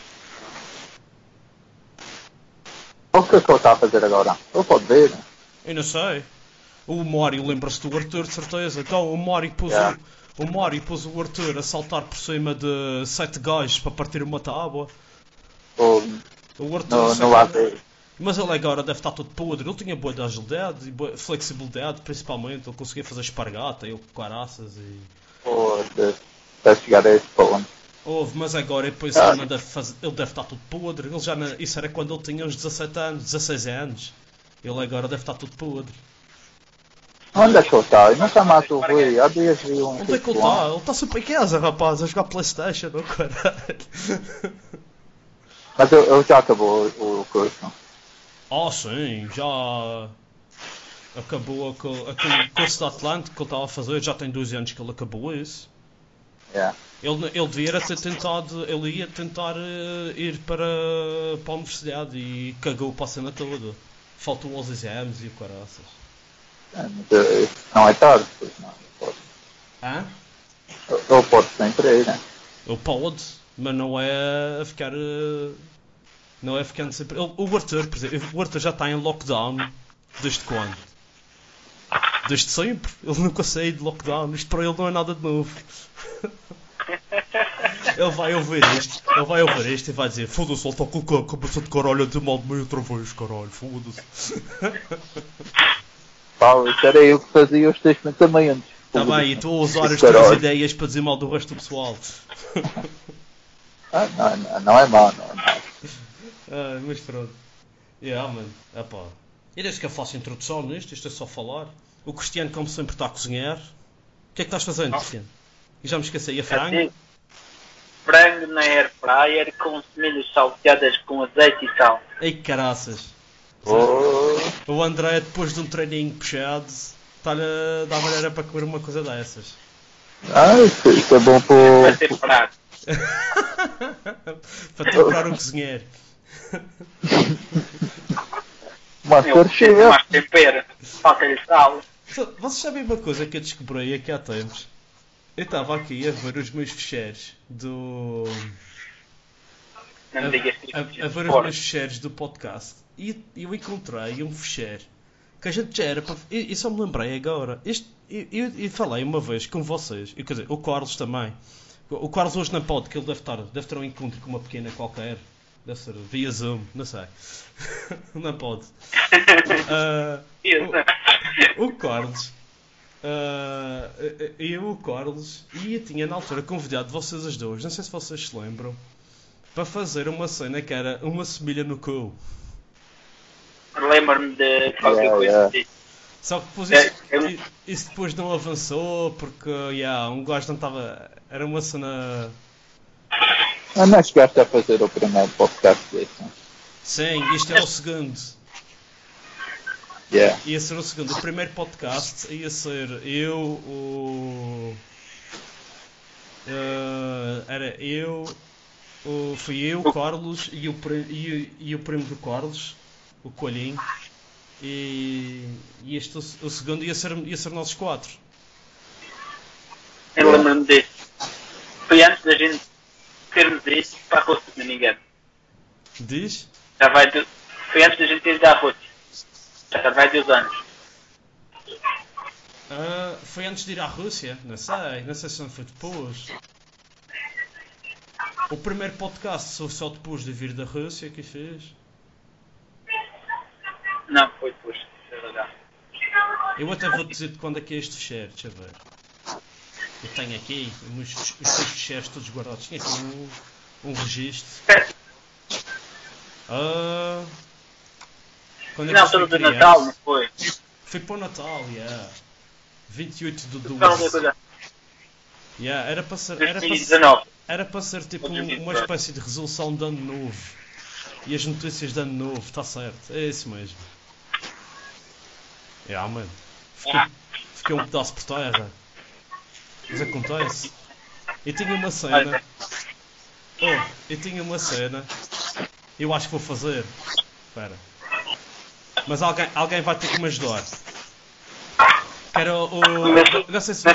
O que é que ele está a fazer agora? Ele pode ver. Eu não sei. O Mário lembra-se do Arthur, de certeza. Então o Mário pôs o Arthur a saltar por cima de 7 gajos para partir uma tábua. O Arthur não há ver. Mas ele agora deve estar todo podre. Ele tinha boa de agilidade e boa flexibilidade, principalmente. Ele conseguia fazer espargata, ele com caraças e... Para chegar a esse ponto. Mas agora depois ele deve estar todo podre. Isso era quando ele tinha uns 17 anos, 16 anos. Ele agora deve estar todo podre. Onde é que ele está? Eu nunca mais o vi. Há dias vi um Onde é que ele está? Ele está sempre em casa, rapaz, a jogar Playstation, oh caralho. Mas eu já acabou o curso. Ah, sim, já acabou aquele curso de Atlântico que ele estava a fazer, já tem 2 anos que ele acabou isso. Yeah. Ele devia ter tentado, ele ia tentar ir para a universidade e cagou para a cena toda. Faltou aos exames e o caraças. Mas não é tarde, pois não. Pode. Hã? Ele pode sempre ir, né? Ele pode, mas não é a ficar. Não é ficando sempre. O Arthur, por exemplo, o Arthur já está em lockdown desde quando? Desde sempre. Ele nunca saiu de lockdown. Isto para ele não é nada de novo. Ele vai ouvir isto e vai dizer: foda-se, ele está com a cabeça de caralho de mal de meio outra vez, caralho, foda-se. Paulo, isso era eu que fazia os teus pensamentos. Está bem, e estou a usar as tuas ideias para dizer mal do resto do pessoal. Não é mau, não é mau. Mas pronto. Mano. Epá. E desde que eu faço a introdução nisto, isto é só falar. O Cristiano, como sempre, está a cozinhar. O que é que estás fazendo, Cristiano? E já me esqueci, a frango? Frango na air fryer com semilhas salteadas com azeite e sal. Ei, caraças. Oh. O André, depois de um treininho puxado, está-lhe a dar maneira para comer uma coisa dessas. Isso é bom Vai ser prato. Para temperar o cozinheiro. Masterchef. Mais tempero. Falta-lhe sal. Vocês sabem uma coisa que eu descobri aqui há tempos? Eu estava aqui a ver os meus ficheiros do... Não me digas que a ver os meus ficheiros do podcast e eu encontrei um ficheiro que a gente já era para... E só me lembrei agora. Eu falei uma vez com vocês, quer dizer, o Carlos também. O Carlos hoje não pode, que ele deve ter um encontro com uma pequena qualquer. Deve ser via Zoom, não sei. Não pode. O Carlos... o Carlos e eu tinha na altura convidado vocês as duas, não sei se vocês se lembram, para fazer uma cena que era uma semilha no cu. Lembro-me de qualquer coisa assim. Só que depois isso depois não avançou porque um gajo não estava. Era uma cena. Não chegaste a fazer o primeiro podcast desse, não? Sim, isto era o segundo. Yeah. Ia ser o segundo. O primeiro podcast ia ser eu, era eu, fui eu, o Carlos e o primo do Carlos, o Coelhinho. E este, o segundo ia ser nós 4. Eu lembro-me disso. Foi antes da gente termos isso para a Rússia, se não me engano. Diz? Foi antes da gente ir da Rússia. Já vai 2 anos. Foi antes de ir à Rússia? Não sei se não foi depois. O primeiro podcast foi só depois de vir da Rússia que fiz. Não, foi depois. É verdade. Eu até vou dizer de quando é que é este fecheiro, deixa eu ver. Eu tenho aqui os teus fecheiros todos guardados. Tinha aqui um registro. Quando é que Não, tudo do Natal, não foi? Foi para o Natal, 28 de 12. Era para ser. 2019. Era para ser tipo uma espécie de resolução de ano novo. E as notícias de ano novo, está certo. É isso mesmo. Mano. Fiquei um pedaço por terra. Mas acontece. Eu tinha uma cena. Eu acho que vou fazer. Espera. Mas alguém vai ter que me ajudar. Que era não sei se...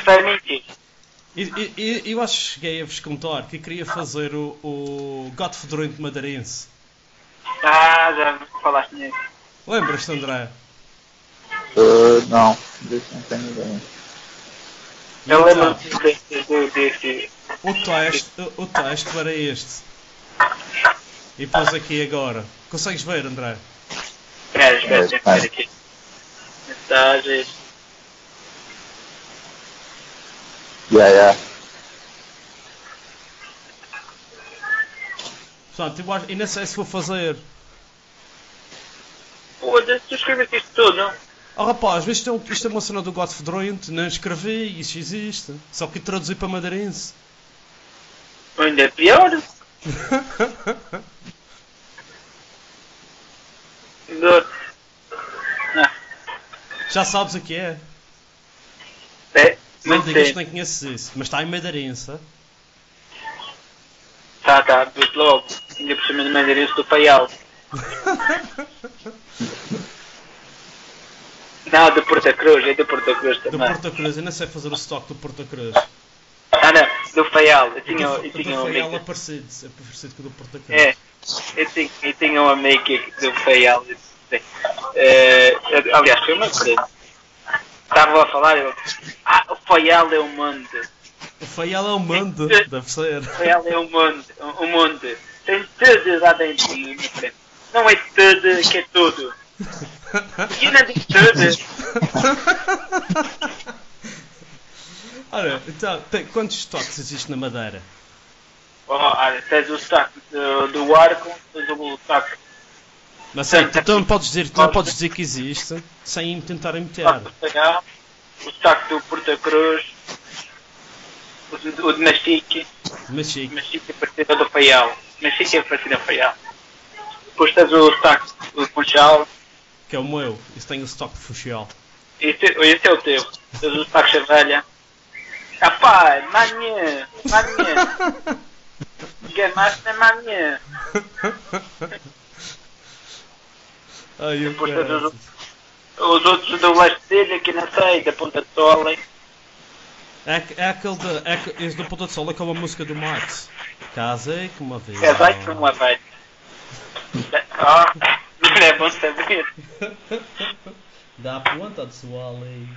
Eu acho que cheguei a vos contar que eu queria fazer o gato fedorento madeirense. Já falaste nisso. Lembras-te, André? Não, disso não tenho ideia. Eu lembro-me desse. O texto era este. E pôs aqui agora. Consegues ver, André? Espera aqui. Mensagens. Yeah. Portanto, eu não sei se vou fazer. Foda-se, tu escreveste isto tudo? Oh rapaz, isto é uma cena do Godfredroint, não escrevi, isso existe. Só que traduzir para madeirense. Ainda é pior. Dor. Já sabes o que é. É, Não muito digas que bem. nem conheces isso, mas está em madeirense. Tá, vês logo. Ainda por cima de madeirense do Faial. Não, de Porta Cruz, é de Porta Cruz Do também. Porta Cruz, eu não sei fazer o estoque do Porta Cruz. Ah não, do Faial. Eu O tinha do um Faial é amigo. parecido com o do Porta Cruz. É, eu tinha um amigo do Faial. Aliás, foi uma coisa. Estava a falar, eu. O Faial é um monte. O Faial é o mando, deve ser. O Faial é um monte. Tem tudo lá dentro, minha frente. Não é tudo que é tudo. E não digo tudo. Ora, então, quantos estoques existem na Madeira? Olha, tens o saco do arco, tens o saco Mas sei, tu não podes dizer que existe sem tentar imitar. do Faial, o saco do Porta Cruz, o de Machique. Mas sim, Machique é parecido do Faial. Machique é parecido do Faial. Depois tens o saco do Funchal. que é o meu. Isso tem o estoque de Funchal. Esse é o teu. Tens o saco Chavelha. Rapaz, manhã. Enganaste, manhã. Ai, eu Depois quero. os outros do Leste dele, que não sei, da Ponta de Sol, hein? É aquele esse do Ponta de Sol, aquela música do Max. Casei com uma vez. Casai com uma velha. Não é bom saber. Da ponta de sol aí.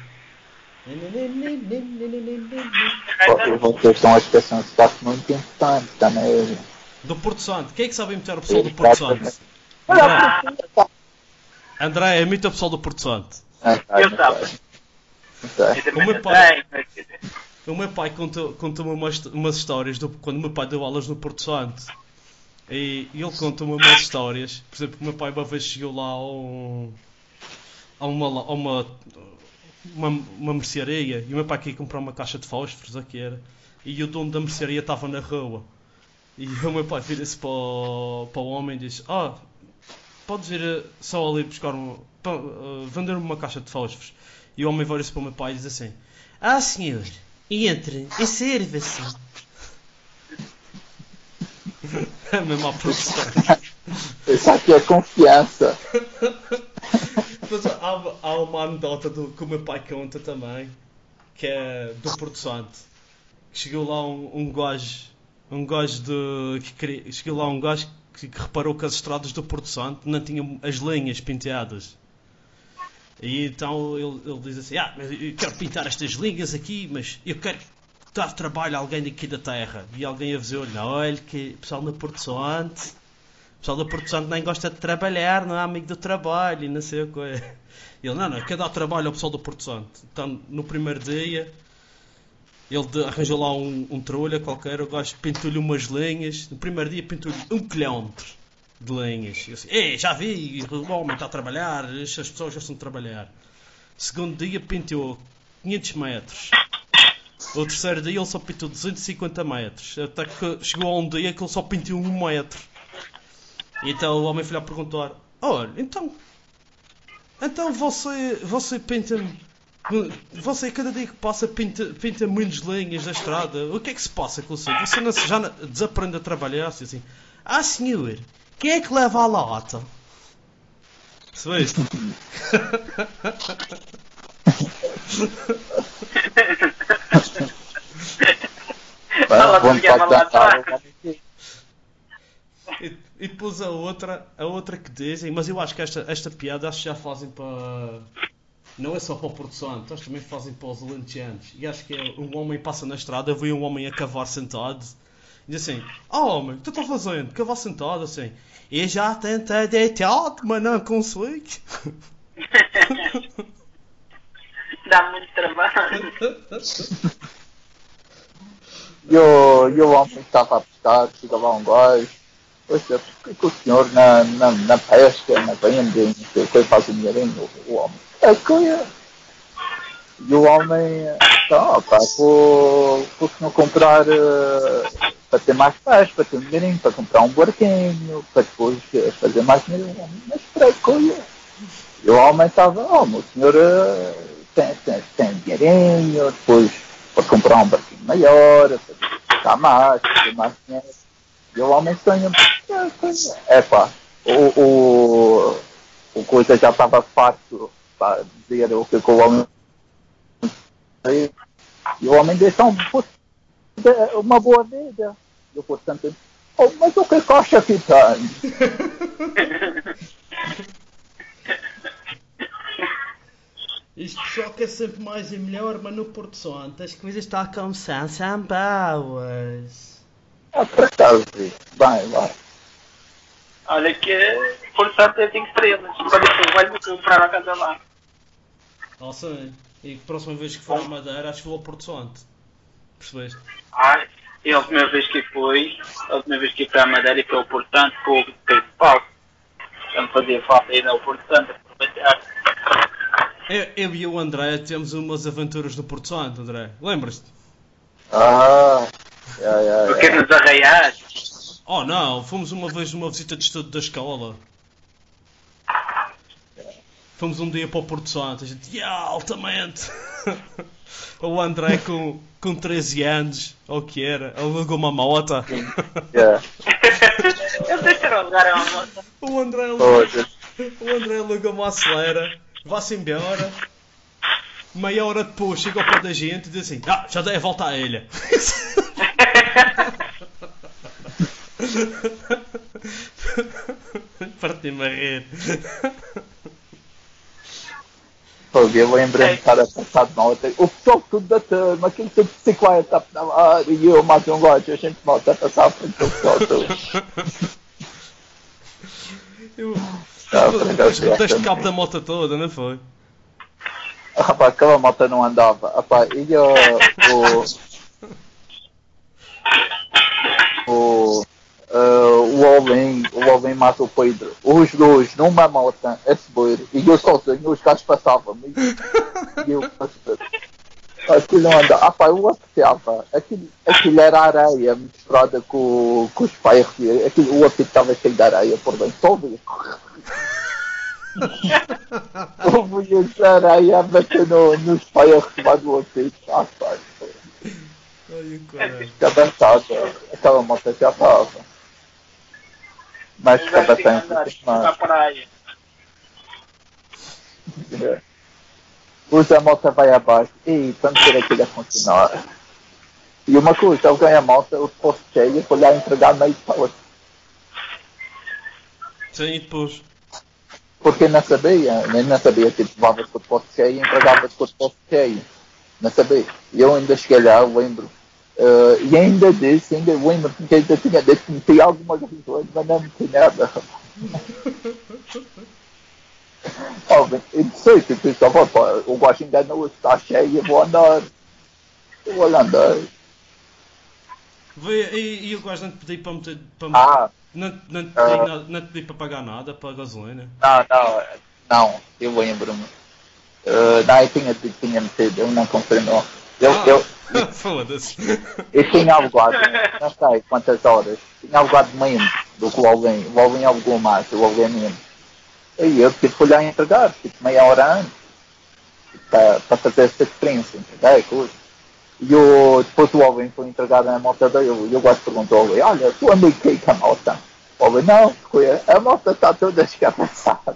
Vocês estão a esquecer um estoque muito importante também. Do Porto Santo. Quem é que sabe imitar o pessoal do Porto Santo? André, imita o pessoal do Porto Santo. Eu sabe. Eu também meu não pai- tenho, mas- O meu pai conta-me umas histórias quando o meu pai deu aulas no Porto Santo. E ele conta-me umas histórias. Por exemplo, o meu pai uma vez chegou lá a uma mercearia e o meu pai queria comprar uma caixa de fósforos, aqui era. E o dono da mercearia estava na rua. E o meu pai vira-se para o homem e diz: podes ir só ali buscar vender-me uma caixa de fósforos. E o homem vira-se para o meu pai e diz assim: senhor, entre e sirva-se. É mesmo a produção. Isso aqui é confiança. Mas há uma anedota que o meu pai conta também, que é do Porto Santo. Chegou lá chegou lá um gajo que reparou que as estradas do Porto Santo não tinham as linhas penteadas. E então ele diz assim: mas eu quero pintar estas linhas aqui, mas eu quero dar trabalho a alguém daqui da terra. E alguém avisou-lhe: olha que o pessoal no Porto Santo nem gosta de trabalhar, não é amigo do trabalho e não sei o que. Ele: não, quer dar trabalho ao pessoal do Porto Santo. Então no primeiro dia ele arranjou lá um trolha qualquer, o gajo pintou-lhe umas linhas. No primeiro dia pintou-lhe 1 quilómetro de linhas. Eu disse: já vi, o homem está a trabalhar, as pessoas já estão a trabalhar. Segundo dia pintou 500 metros. O terceiro dia ele só pintou 250 metros. Até que chegou a um dia que ele só pintou 1 metro. E então o homem foi lá perguntar: olha, então você pinta-me. Você cada dia que passa pinta menos linhas da estrada. O que é que se passa com você? Você já desaprende a trabalhar assim? Senhor, quem é que leva a lata? Percebeste? Vamos patentar. E depois a outra que dizem, mas eu acho que esta piada acho que já fazem para. Não é só para o Porto Santo, acho que também fazem para os alentejanos. E acho que é um homem passa na estrada, vê um homem a cavar sentado e diz assim: homem, o que tu estás fazendo? Cavar sentado assim. E já tentei deitar-te, mas não consigo. Dá muito trabalho. E o homem que estava a pescar, chega lá um gajo, Poxa, por que o senhor na pesca, na venda, não sei o que, faz o dinheirinho, o homem? É coisa. E o homem, então, pá, vou se não comprar, para ter mais paz, para ter um dinheirinho, para comprar um barquinho, para depois fazer mais dinheiro. Mas para coisa. E o homem estava, o senhor tem dinheirinho, depois para comprar um barquinho maior, para ficar mais, para ter mais dinheiro. E o homem sonha, pá, o coisa já estava fácil para dizer o que o homem. E o homem disse, uma boa vida. Eu, portanto, mas o que acha que tem? Isto só que é sempre mais e melhor, mas no Porto Santo as coisas estão como são boas. Por acaso, vai. Olha que, portanto, é 5 estrelas. Quando eu vai comprar a casa lá. Não sei. E a próxima vez que for à Madeira, acho que vou ao Porto Santo. Percebeste? E a última vez que fui à Madeira e foi ao Porto Santo, foi de pau. Portanto, fazia falta ir ao Porto Santo, aproveitar. Eu e o André temos umas aventuras no Porto Santo, André. Lembras-te? Porque nos arraiais. Oh não, fomos uma vez numa visita de estudo da escola. Fomos um dia para o Porto Santo, a gente, altamente! O André com 13 anos, ou o que era, alugou uma moto. Eu deixaram alugar uma moto. O André alugou uma acelera, vá-se embora. Meia hora depois chega ao pé da gente e diz assim, já dei a volta à ilha. Parti-me a rir. Eu vou embrencar a passar de nota. O pessoal tudo da turma, aquele tipo de bicicleta a pedalar e eu mais um gajo, a gente volta a passar a frente do pessoal todo. Deste cabo da moto toda, não foi? Rapaz, aquela moto não andava. Rapaz, e o homem mata o Pedro. Os dois numa moto a subir e eu sozinho, os gajos passavam. E eu aquilo não anda. Eu apreciava. Aquilo era areia misturada com os ferros. O apito estava cheio de areia por dentro. Só vi. Houve a areia a bater nos ferros lá do apito. Aquela moto já estava. Mas cada tempo na praia. Usa a moto vai abaixo e vamos ter aquilo a funcionar. E uma coisa, eu ganho a moto, eu posso cheio, vou lá entregar meio para outro. Sim, e depois? Porque não sabia que levavas com o posto cheio e entregavas com o posto cheio. Não sabia. E eu ainda cheguei lá, eu lembro. E ainda lembro que ainda tinha dito que meti algumas razões, mas não meti nada. Eu sei que tu estava, o gosto ainda não está cheio, eu vou andar. E o gajo não te pediu para meter. Não te pediu para pagar nada para a gasolina? Não, eu lembro-me. Eu tinha metido, eu não confirmou. Foda-se. Eu tinha alugado, não sei quantas horas, tinha alugado menos do que o alguém alugou mais, o alguém menos. E eu fui lá entregar, meia hora antes, para fazer essa diferença, entendeu? E depois o alguém foi entregar a moto dele, e eu gosto de perguntar ao alguém, olha, tu andei aqui com a moto? O alguém, não, a moto está toda escapaçada.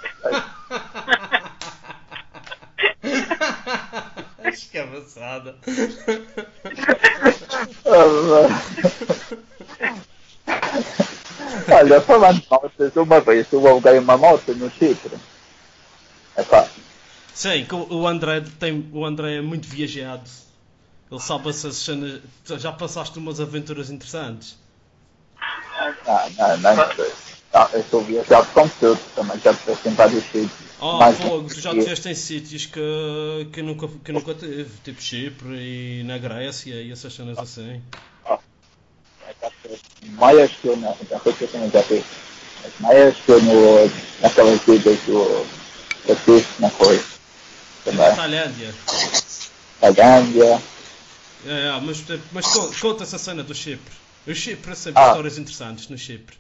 Escavaçada. Olha, falando de motos, uma vez eu aluguei uma moto no Chipre. Sim, o André é muito viajado. Ele sabe essas cenas. Já passaste umas aventuras interessantes. Não, eu estou viajado com tudo, também já estive em vários sítios. Fogo, tu já estiveste em sítios que nunca teve, tipo Chipre e na Grécia e essas cenas assim. maiores que eu na Rússia também já fiz. As maiores que eu naquelas vidas do Pacífico, não foi? Também. Tailândia. Tailândia. Mas conta essa cena do Chipre. O Chipre é sempre histórias interessantes no Chipre.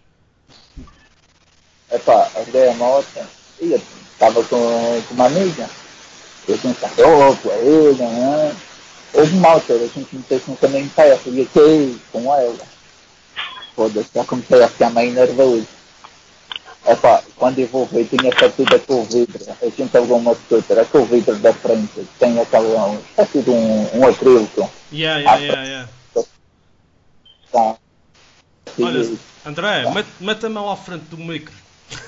Epá, ajudei a moto e eu estava com uma amiga. Eu tinha falado com ele, né? Houve uma altura, a gente meteu-se no caminho perto e eu caí com ela. Foda-se, já comecei a ficar meio nervoso. Epá, quando eu vou ver, tinha partido aquele vidro. A gente alugou uma scooter, aquele vidro da frente, que tem aquela, espécie de um acrílico. Yeah. Tá. Olha, André, mete a mão à frente do micro.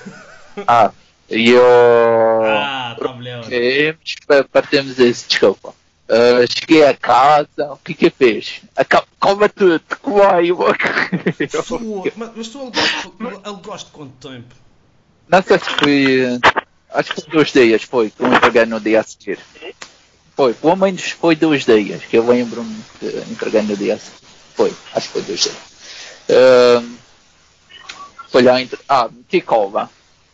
E eu... Tá melhor. Partimos isso, desculpa. Cheguei a casa, o que fez? Calma tudo, coai o Mas tu alugaste quanto tempo? Não sei se foi... Acho que foi 2 dias, foi, que eu entreguei no dia a seguir. Foi, pelo menos foi 2 dias, que eu lembro-me que entreguei no dia a seguir. Foi, acho que foi 2 dias. Foi lá meti cova.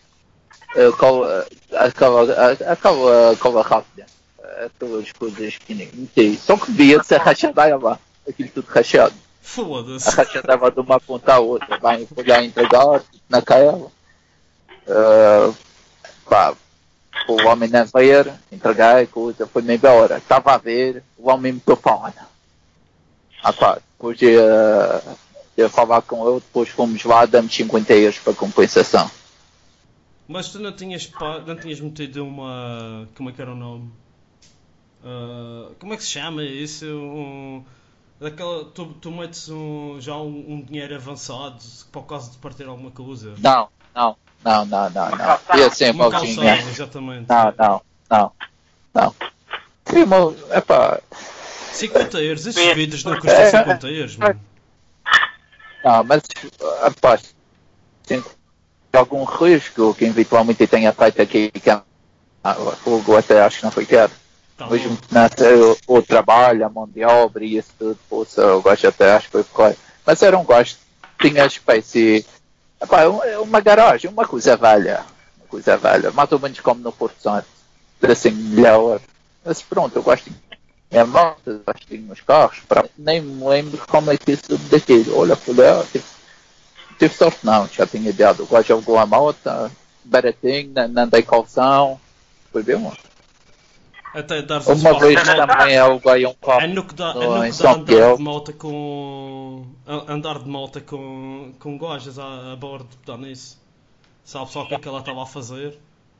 Cova rápida. Aquelas coisas pequeninas. Meti. Só que via-se a rachadar lá. Aquilo tudo rachado. Foda-se. A rachadava de uma ponta à outra. Bem, fui lá entregar naquela. O homem não ver, entreguei, coisa, foi-me embora. Estava a ver, o homem me telefona. Depois eu falar com ele, depois fomos lá, damos 50 euros para compensação. Mas tu não tinhas metido uma... Como é que era o nome? Como é que se chama isso? Tu metes já um dinheiro avançado para o caso de partir alguma coisa? Não. Ia ser uma maldinha. Exatamente. Não. Epá. 50 euros, esses vidros não custam 50 euros, mano. Não, mas, rapaz, tem algum risco que eventualmente tenha feito aqui, que o até acho que não foi caro. Mesmo que o trabalho, a mão de obra e isso tudo, o gajo até acho que foi claro. Mas era um gajo que tinha espécie, uma garagem, uma coisa velha, mais ou menos como no Porto Santo, assim, melhor. Mas pronto, eu gosto de moto, gosto de uns carros, nem me lembro como é que isso daquilo. Olha, tive sorte não, já tinha dado. O gajo jogou a moto, baratinho, não dei calção, foi bem bom. Até uma vez também aluguei um carro em São Miguel. Andar de moto com gajas a bordo, dá nisso. Sabe só o que é que ela estava a fazer?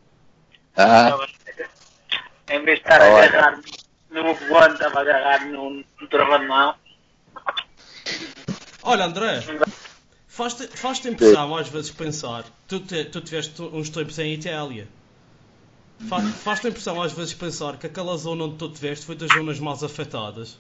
Em vez de estar a agarrar no voando, estava a agarrar no travamão. Olha, André, faz-te impressão às vezes pensar, tu tiveste uns tempos em Itália. Faz-te impressão às vezes pensar que aquela zona onde tu estiveste foi das zonas mais afetadas?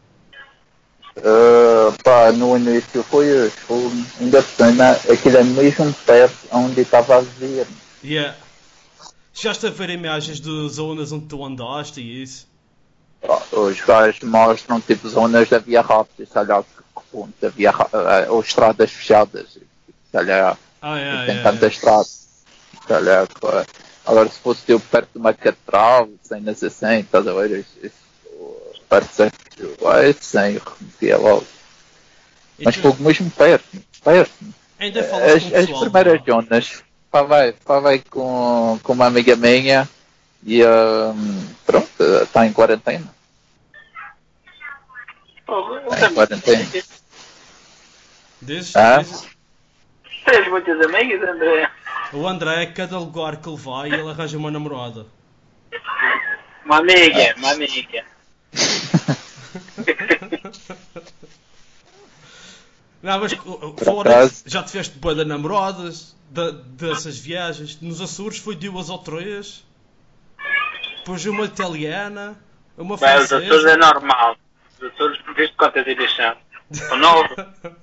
No início foi ainda por cima, aquilo é mesmo perto onde estava a viver. Yeah. Chegaste a ver imagens de zonas onde tu andaste e isso? Os gajos mostram tipo zonas da via rápida, sei lá que ponto da via ou estradas fechadas, sei lá, tem tanta estrada, sei lá. Agora, se fosse tipo perto de uma catedral, cenas assim, estás a ver? Perto de sem reconhecia logo. Mas pouco mesmo perto. Ainda falas com as primeiras zonas, falei com uma amiga minha e pronto, está em quarentena. Está em quarentena. Tens muitas amigas, André? O André, cada lugar que ele vai, ele arranja uma namorada. Uma amiga. Não, mas fora já tiveste boa de namoradas dessas viagens. Nos Açores foi 2 ou 3. Depois uma italiana, uma francesa. Os Açores é normal. Os Açores viste quantas ilhas são? São 9.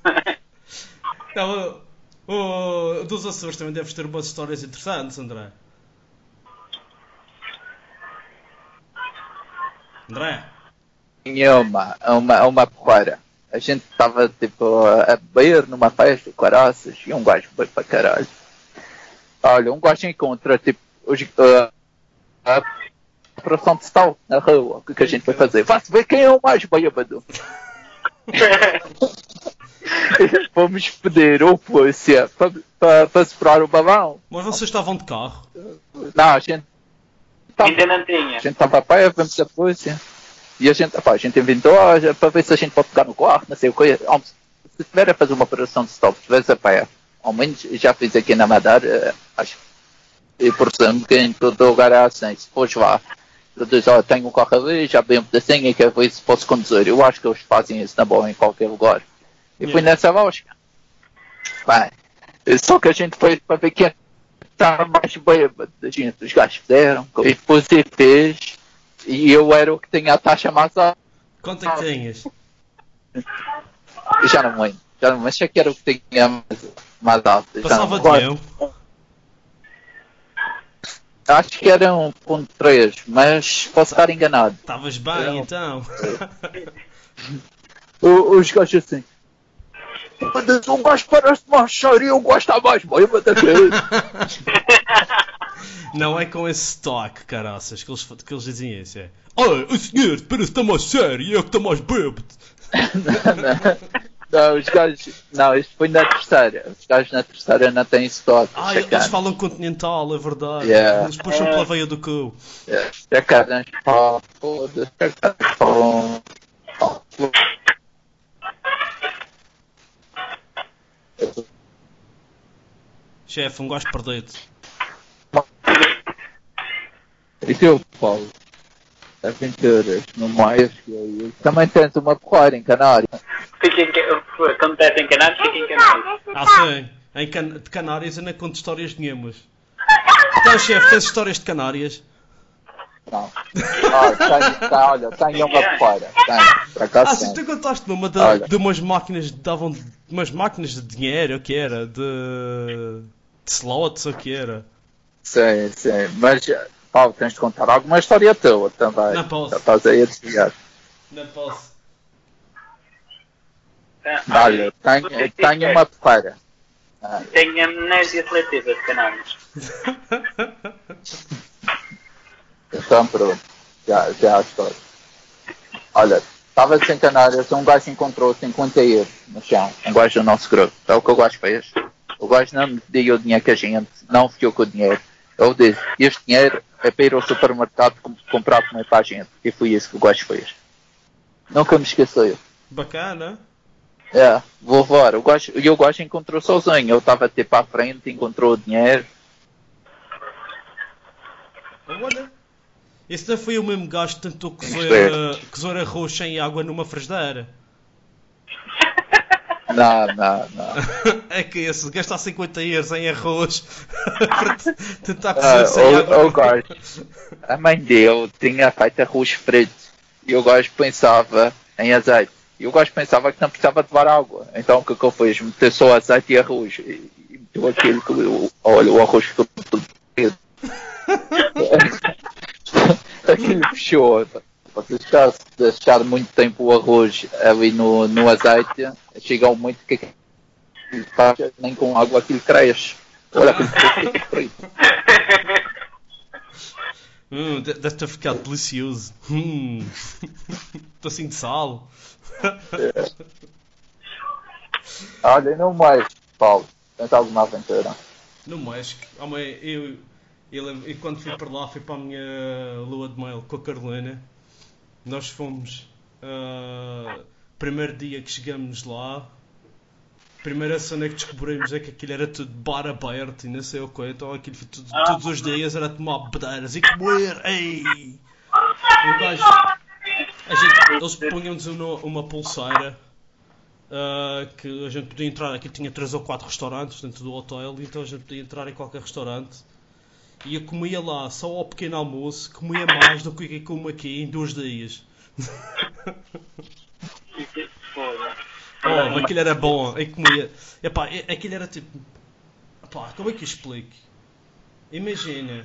Não, dos Açores também deves ter umas histórias interessantes, André. André? Uma porreira. a gente estava tipo a beber numa festa, caraças, e um gajo bebe para caralho. Olha, um gajo encontra tipo a operação de stal na rua. O que a gente vai fazer? Vai-se ver quem é o mais bêbado. Vamos pedir ao polícia para separar o balão. Mas vocês estavam de carro? Não, a gente Ainda não tinha. a gente estava a pé, vamos à polícia. E a gente inventou para ver se a gente pode pegar no carro, não sei o que. Se tiver a fazer uma operação de stop, se tiveres a pé, ao menos já fiz aqui na Madeira, acho. E por exemplo, que em todo lugar é assim, se fores lá, tu dizes, ó, tenho um carro ali, já bem um pedacinho e quero ver se posso conduzir. Eu acho que eles fazem isso na boa em qualquer lugar. E foi nessa lógica. Bem, só que a gente foi para ver quem estava mais bêbado da gente. Os gajos fizeram, e depois ele fez, e eu era o que tinha a taxa mais alta. Quanto é que tinhas? Já não lembro, mas sei que era o que tinha mais alta. Passava de eu. Acho que era 1.3, mas posso estar enganado. Estavas bem, então. Os gajos assim. Mas um gajo parece mais cheiro e eu gosto mais bêbado daquele. Não é com esse toque, caraças, que eles dizem isso. É: olha, o senhor parece que está mais sério e eu que estou mais bêbado. Não, os gajos. Não, isto foi na terceira. Os gajos na terceira não têm estoque. Eles falam continental, é verdade. Yeah. Eles puxam pela veia do cu. Já caras foda-se. Chefe, um gajo perdido. E tu, Paulo? Aventuras no mais que eu. Também tens uma porra em Canárias. Acontece em Canárias, fica em Canárias. Sim. De Canárias eu não conto histórias nenhumas. Então, chefe, tens histórias de Canárias? Não. Olha, tenho uma porra. Por acaso se tu contaste numa de umas máquinas, davam umas máquinas de dinheiro, o que era? De slots, o que era? Sim, mas Paulo, tens de contar alguma história tua também. Não posso. Já estás aí a desviar. Não posso. Olha, tenho uma porra. Tenho amnésia seletiva de Canárias. Então pronto, já a história. Olha, estava-se em Canárias, um gajo encontrou 50 euros no chão, um gajo do nosso grupo. É o que o gajo fez. O gajo não me deu o dinheiro que a gente, não ficou com o dinheiro. Eu disse, este dinheiro é para ir ao supermercado comprar comer para a gente. E foi isso que o gajo fez. Nunca me esqueci. Bacana. Vou levar. O gajo encontrou sozinho. Eu estava tipo à frente, encontrou o dinheiro. Olha, esse não foi o mesmo gajo que tentou cozer arroz sem água numa frigideira? Não. É que esse gastar 50 euros em arroz para tentar cozer sem água. O gajo, a mãe dele tinha feito arroz frito e o gajo pensava em azeite. E o gajo pensava que não precisava de levar água. Então o que ele fez? Meteu só azeite e arroz. E meteu aquilo que o arroz ficou tudo preto. Aquilo fechou. Vocês se deixar muito tempo o arroz ali no azeite, chega ao muito que nem com água aquilo cresce. Olha aquilo que frito. Deve ter ficado delicioso. Estou assim de sal. Olha, não mais, Paulo. Tens alguma aventura? No México, eu quando fui para lá, fui para a minha lua de mel com a Carolina. Nós fomos, primeiro dia que chegamos lá, primeira cena que descobrimos é que aquilo era tudo bar aberto e não sei o que, então aquilo foi todos os dias era tomar bedeiras e comer, ei! O gajo, eles punham-nos uma pulseira que a gente podia entrar, aqui tinha 3 ou 4 restaurantes dentro do hotel, então a gente podia entrar em qualquer restaurante e eu comia lá só ao pequeno almoço, comia mais do que como aqui em 2 dias. Aquilo era bom, eu comia, aquilo era tipo, como é que eu explico? Imagina,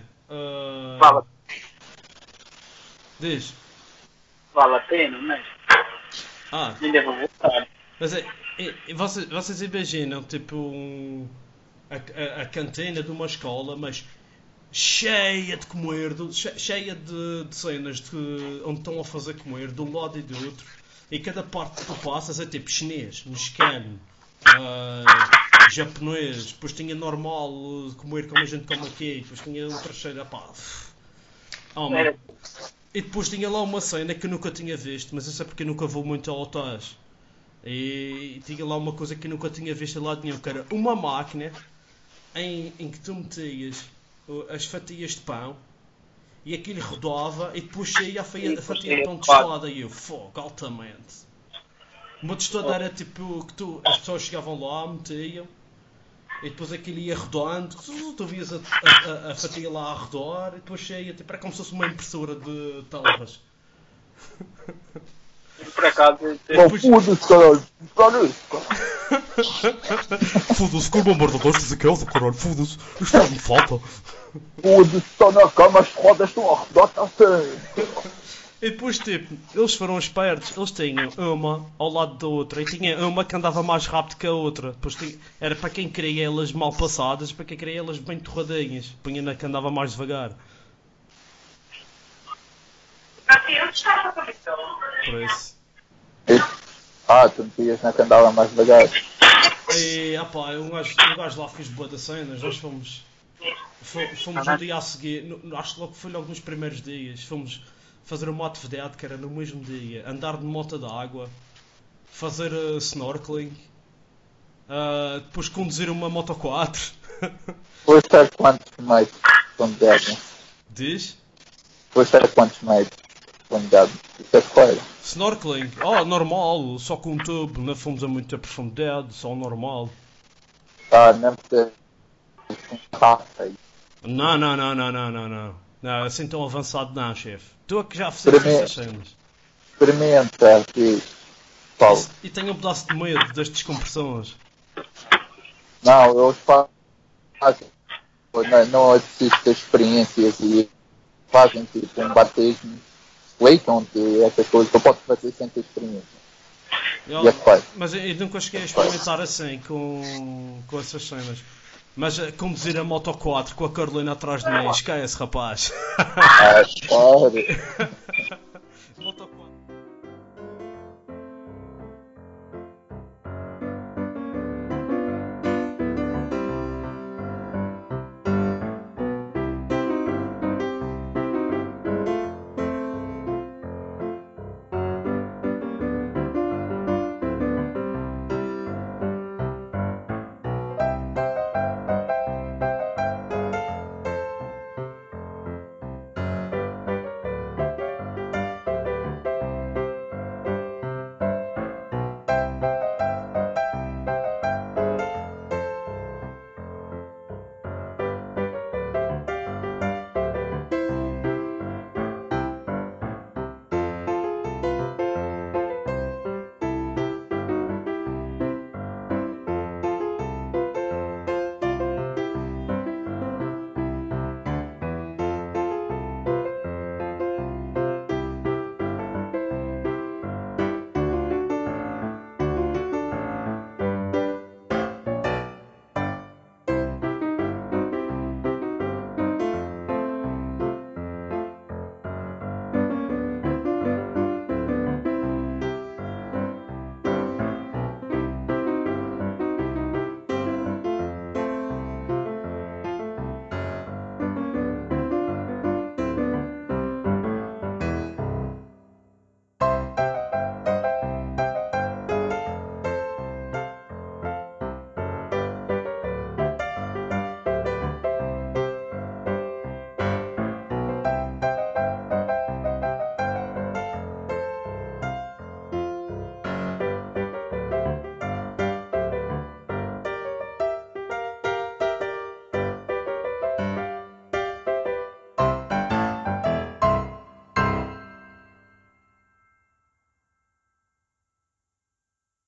Vale. Diz. Vale a pena, não é? Ainda vou voltar. Mas vocês imaginam, tipo, a cantina de uma escola, mas cheia de comer, cheia de cenas onde estão a fazer comer, de um lado e do outro, e cada parte que tu passas é tipo chinês, mexicano, japonês, depois tinha normal, comer como a gente come aqui, depois tinha outra cheira, pá. Mano. E depois tinha lá uma cena que eu nunca tinha visto, mas isso é porque eu nunca vou muito a hotéis. E tinha lá uma coisa que eu nunca tinha visto lá nenhum, que era uma máquina em que tu metias as fatias de pão e aquilo rodava e depois saía a fatia de pão tostada e eu, fogo, altamente. Uma tostada era tipo que as pessoas chegavam lá, metiam e depois aquilo ia rodando, tu vias a fatia lá a rodar e depois saía, tipo, era como se fosse uma impressora de telas. Por acaso, foda-se, caralho. Olha isso, cara. Foda-se, que o bordador de casa, caralho, foda-se, isto não me falta. Foda-se, está na cama, as rodas estão a rodar, está-se. E depois, tipo, eles foram espertos, eles tinham uma ao lado da outra e tinha uma que andava mais rápido que a outra. Depois era para quem queria elas mal passadas, para quem queria elas bem torradinhas. Punha na que andava mais devagar. Por isso. Tu metias na que andava mais devagar. E, um gajo lá fez boa das cenas, nós fomos um dia a seguir, acho que logo foi logo nos primeiros dias, fomos fazer uma atividade que era no mesmo dia, andar de moto d'água, fazer snorkeling, depois conduzir uma moto 4. Foste a quantos metros com dedo? Diz? Foste a quantos metros com dedo? Isso é feira. Snorkeling? Normal, só com um tubo, não fomos a muita profundidade, só normal. Não precisa. Não, assim tão avançado não, chefe. Tu é que já fizeste essas cenas. Experimenta, Paulo. E tenho um pedaço de medo das descompressões. Não, eles fazem. Não existe experiências e fazem tipo um batismo. Explicam-te essas coisas que eu posso fazer sem ter experiência. Mas eu nunca cheguei a experimentar assim com essas cenas. Mas conduzir a Moto 4 com a Carolina atrás de mim, esquece, rapaz. Pode. Moto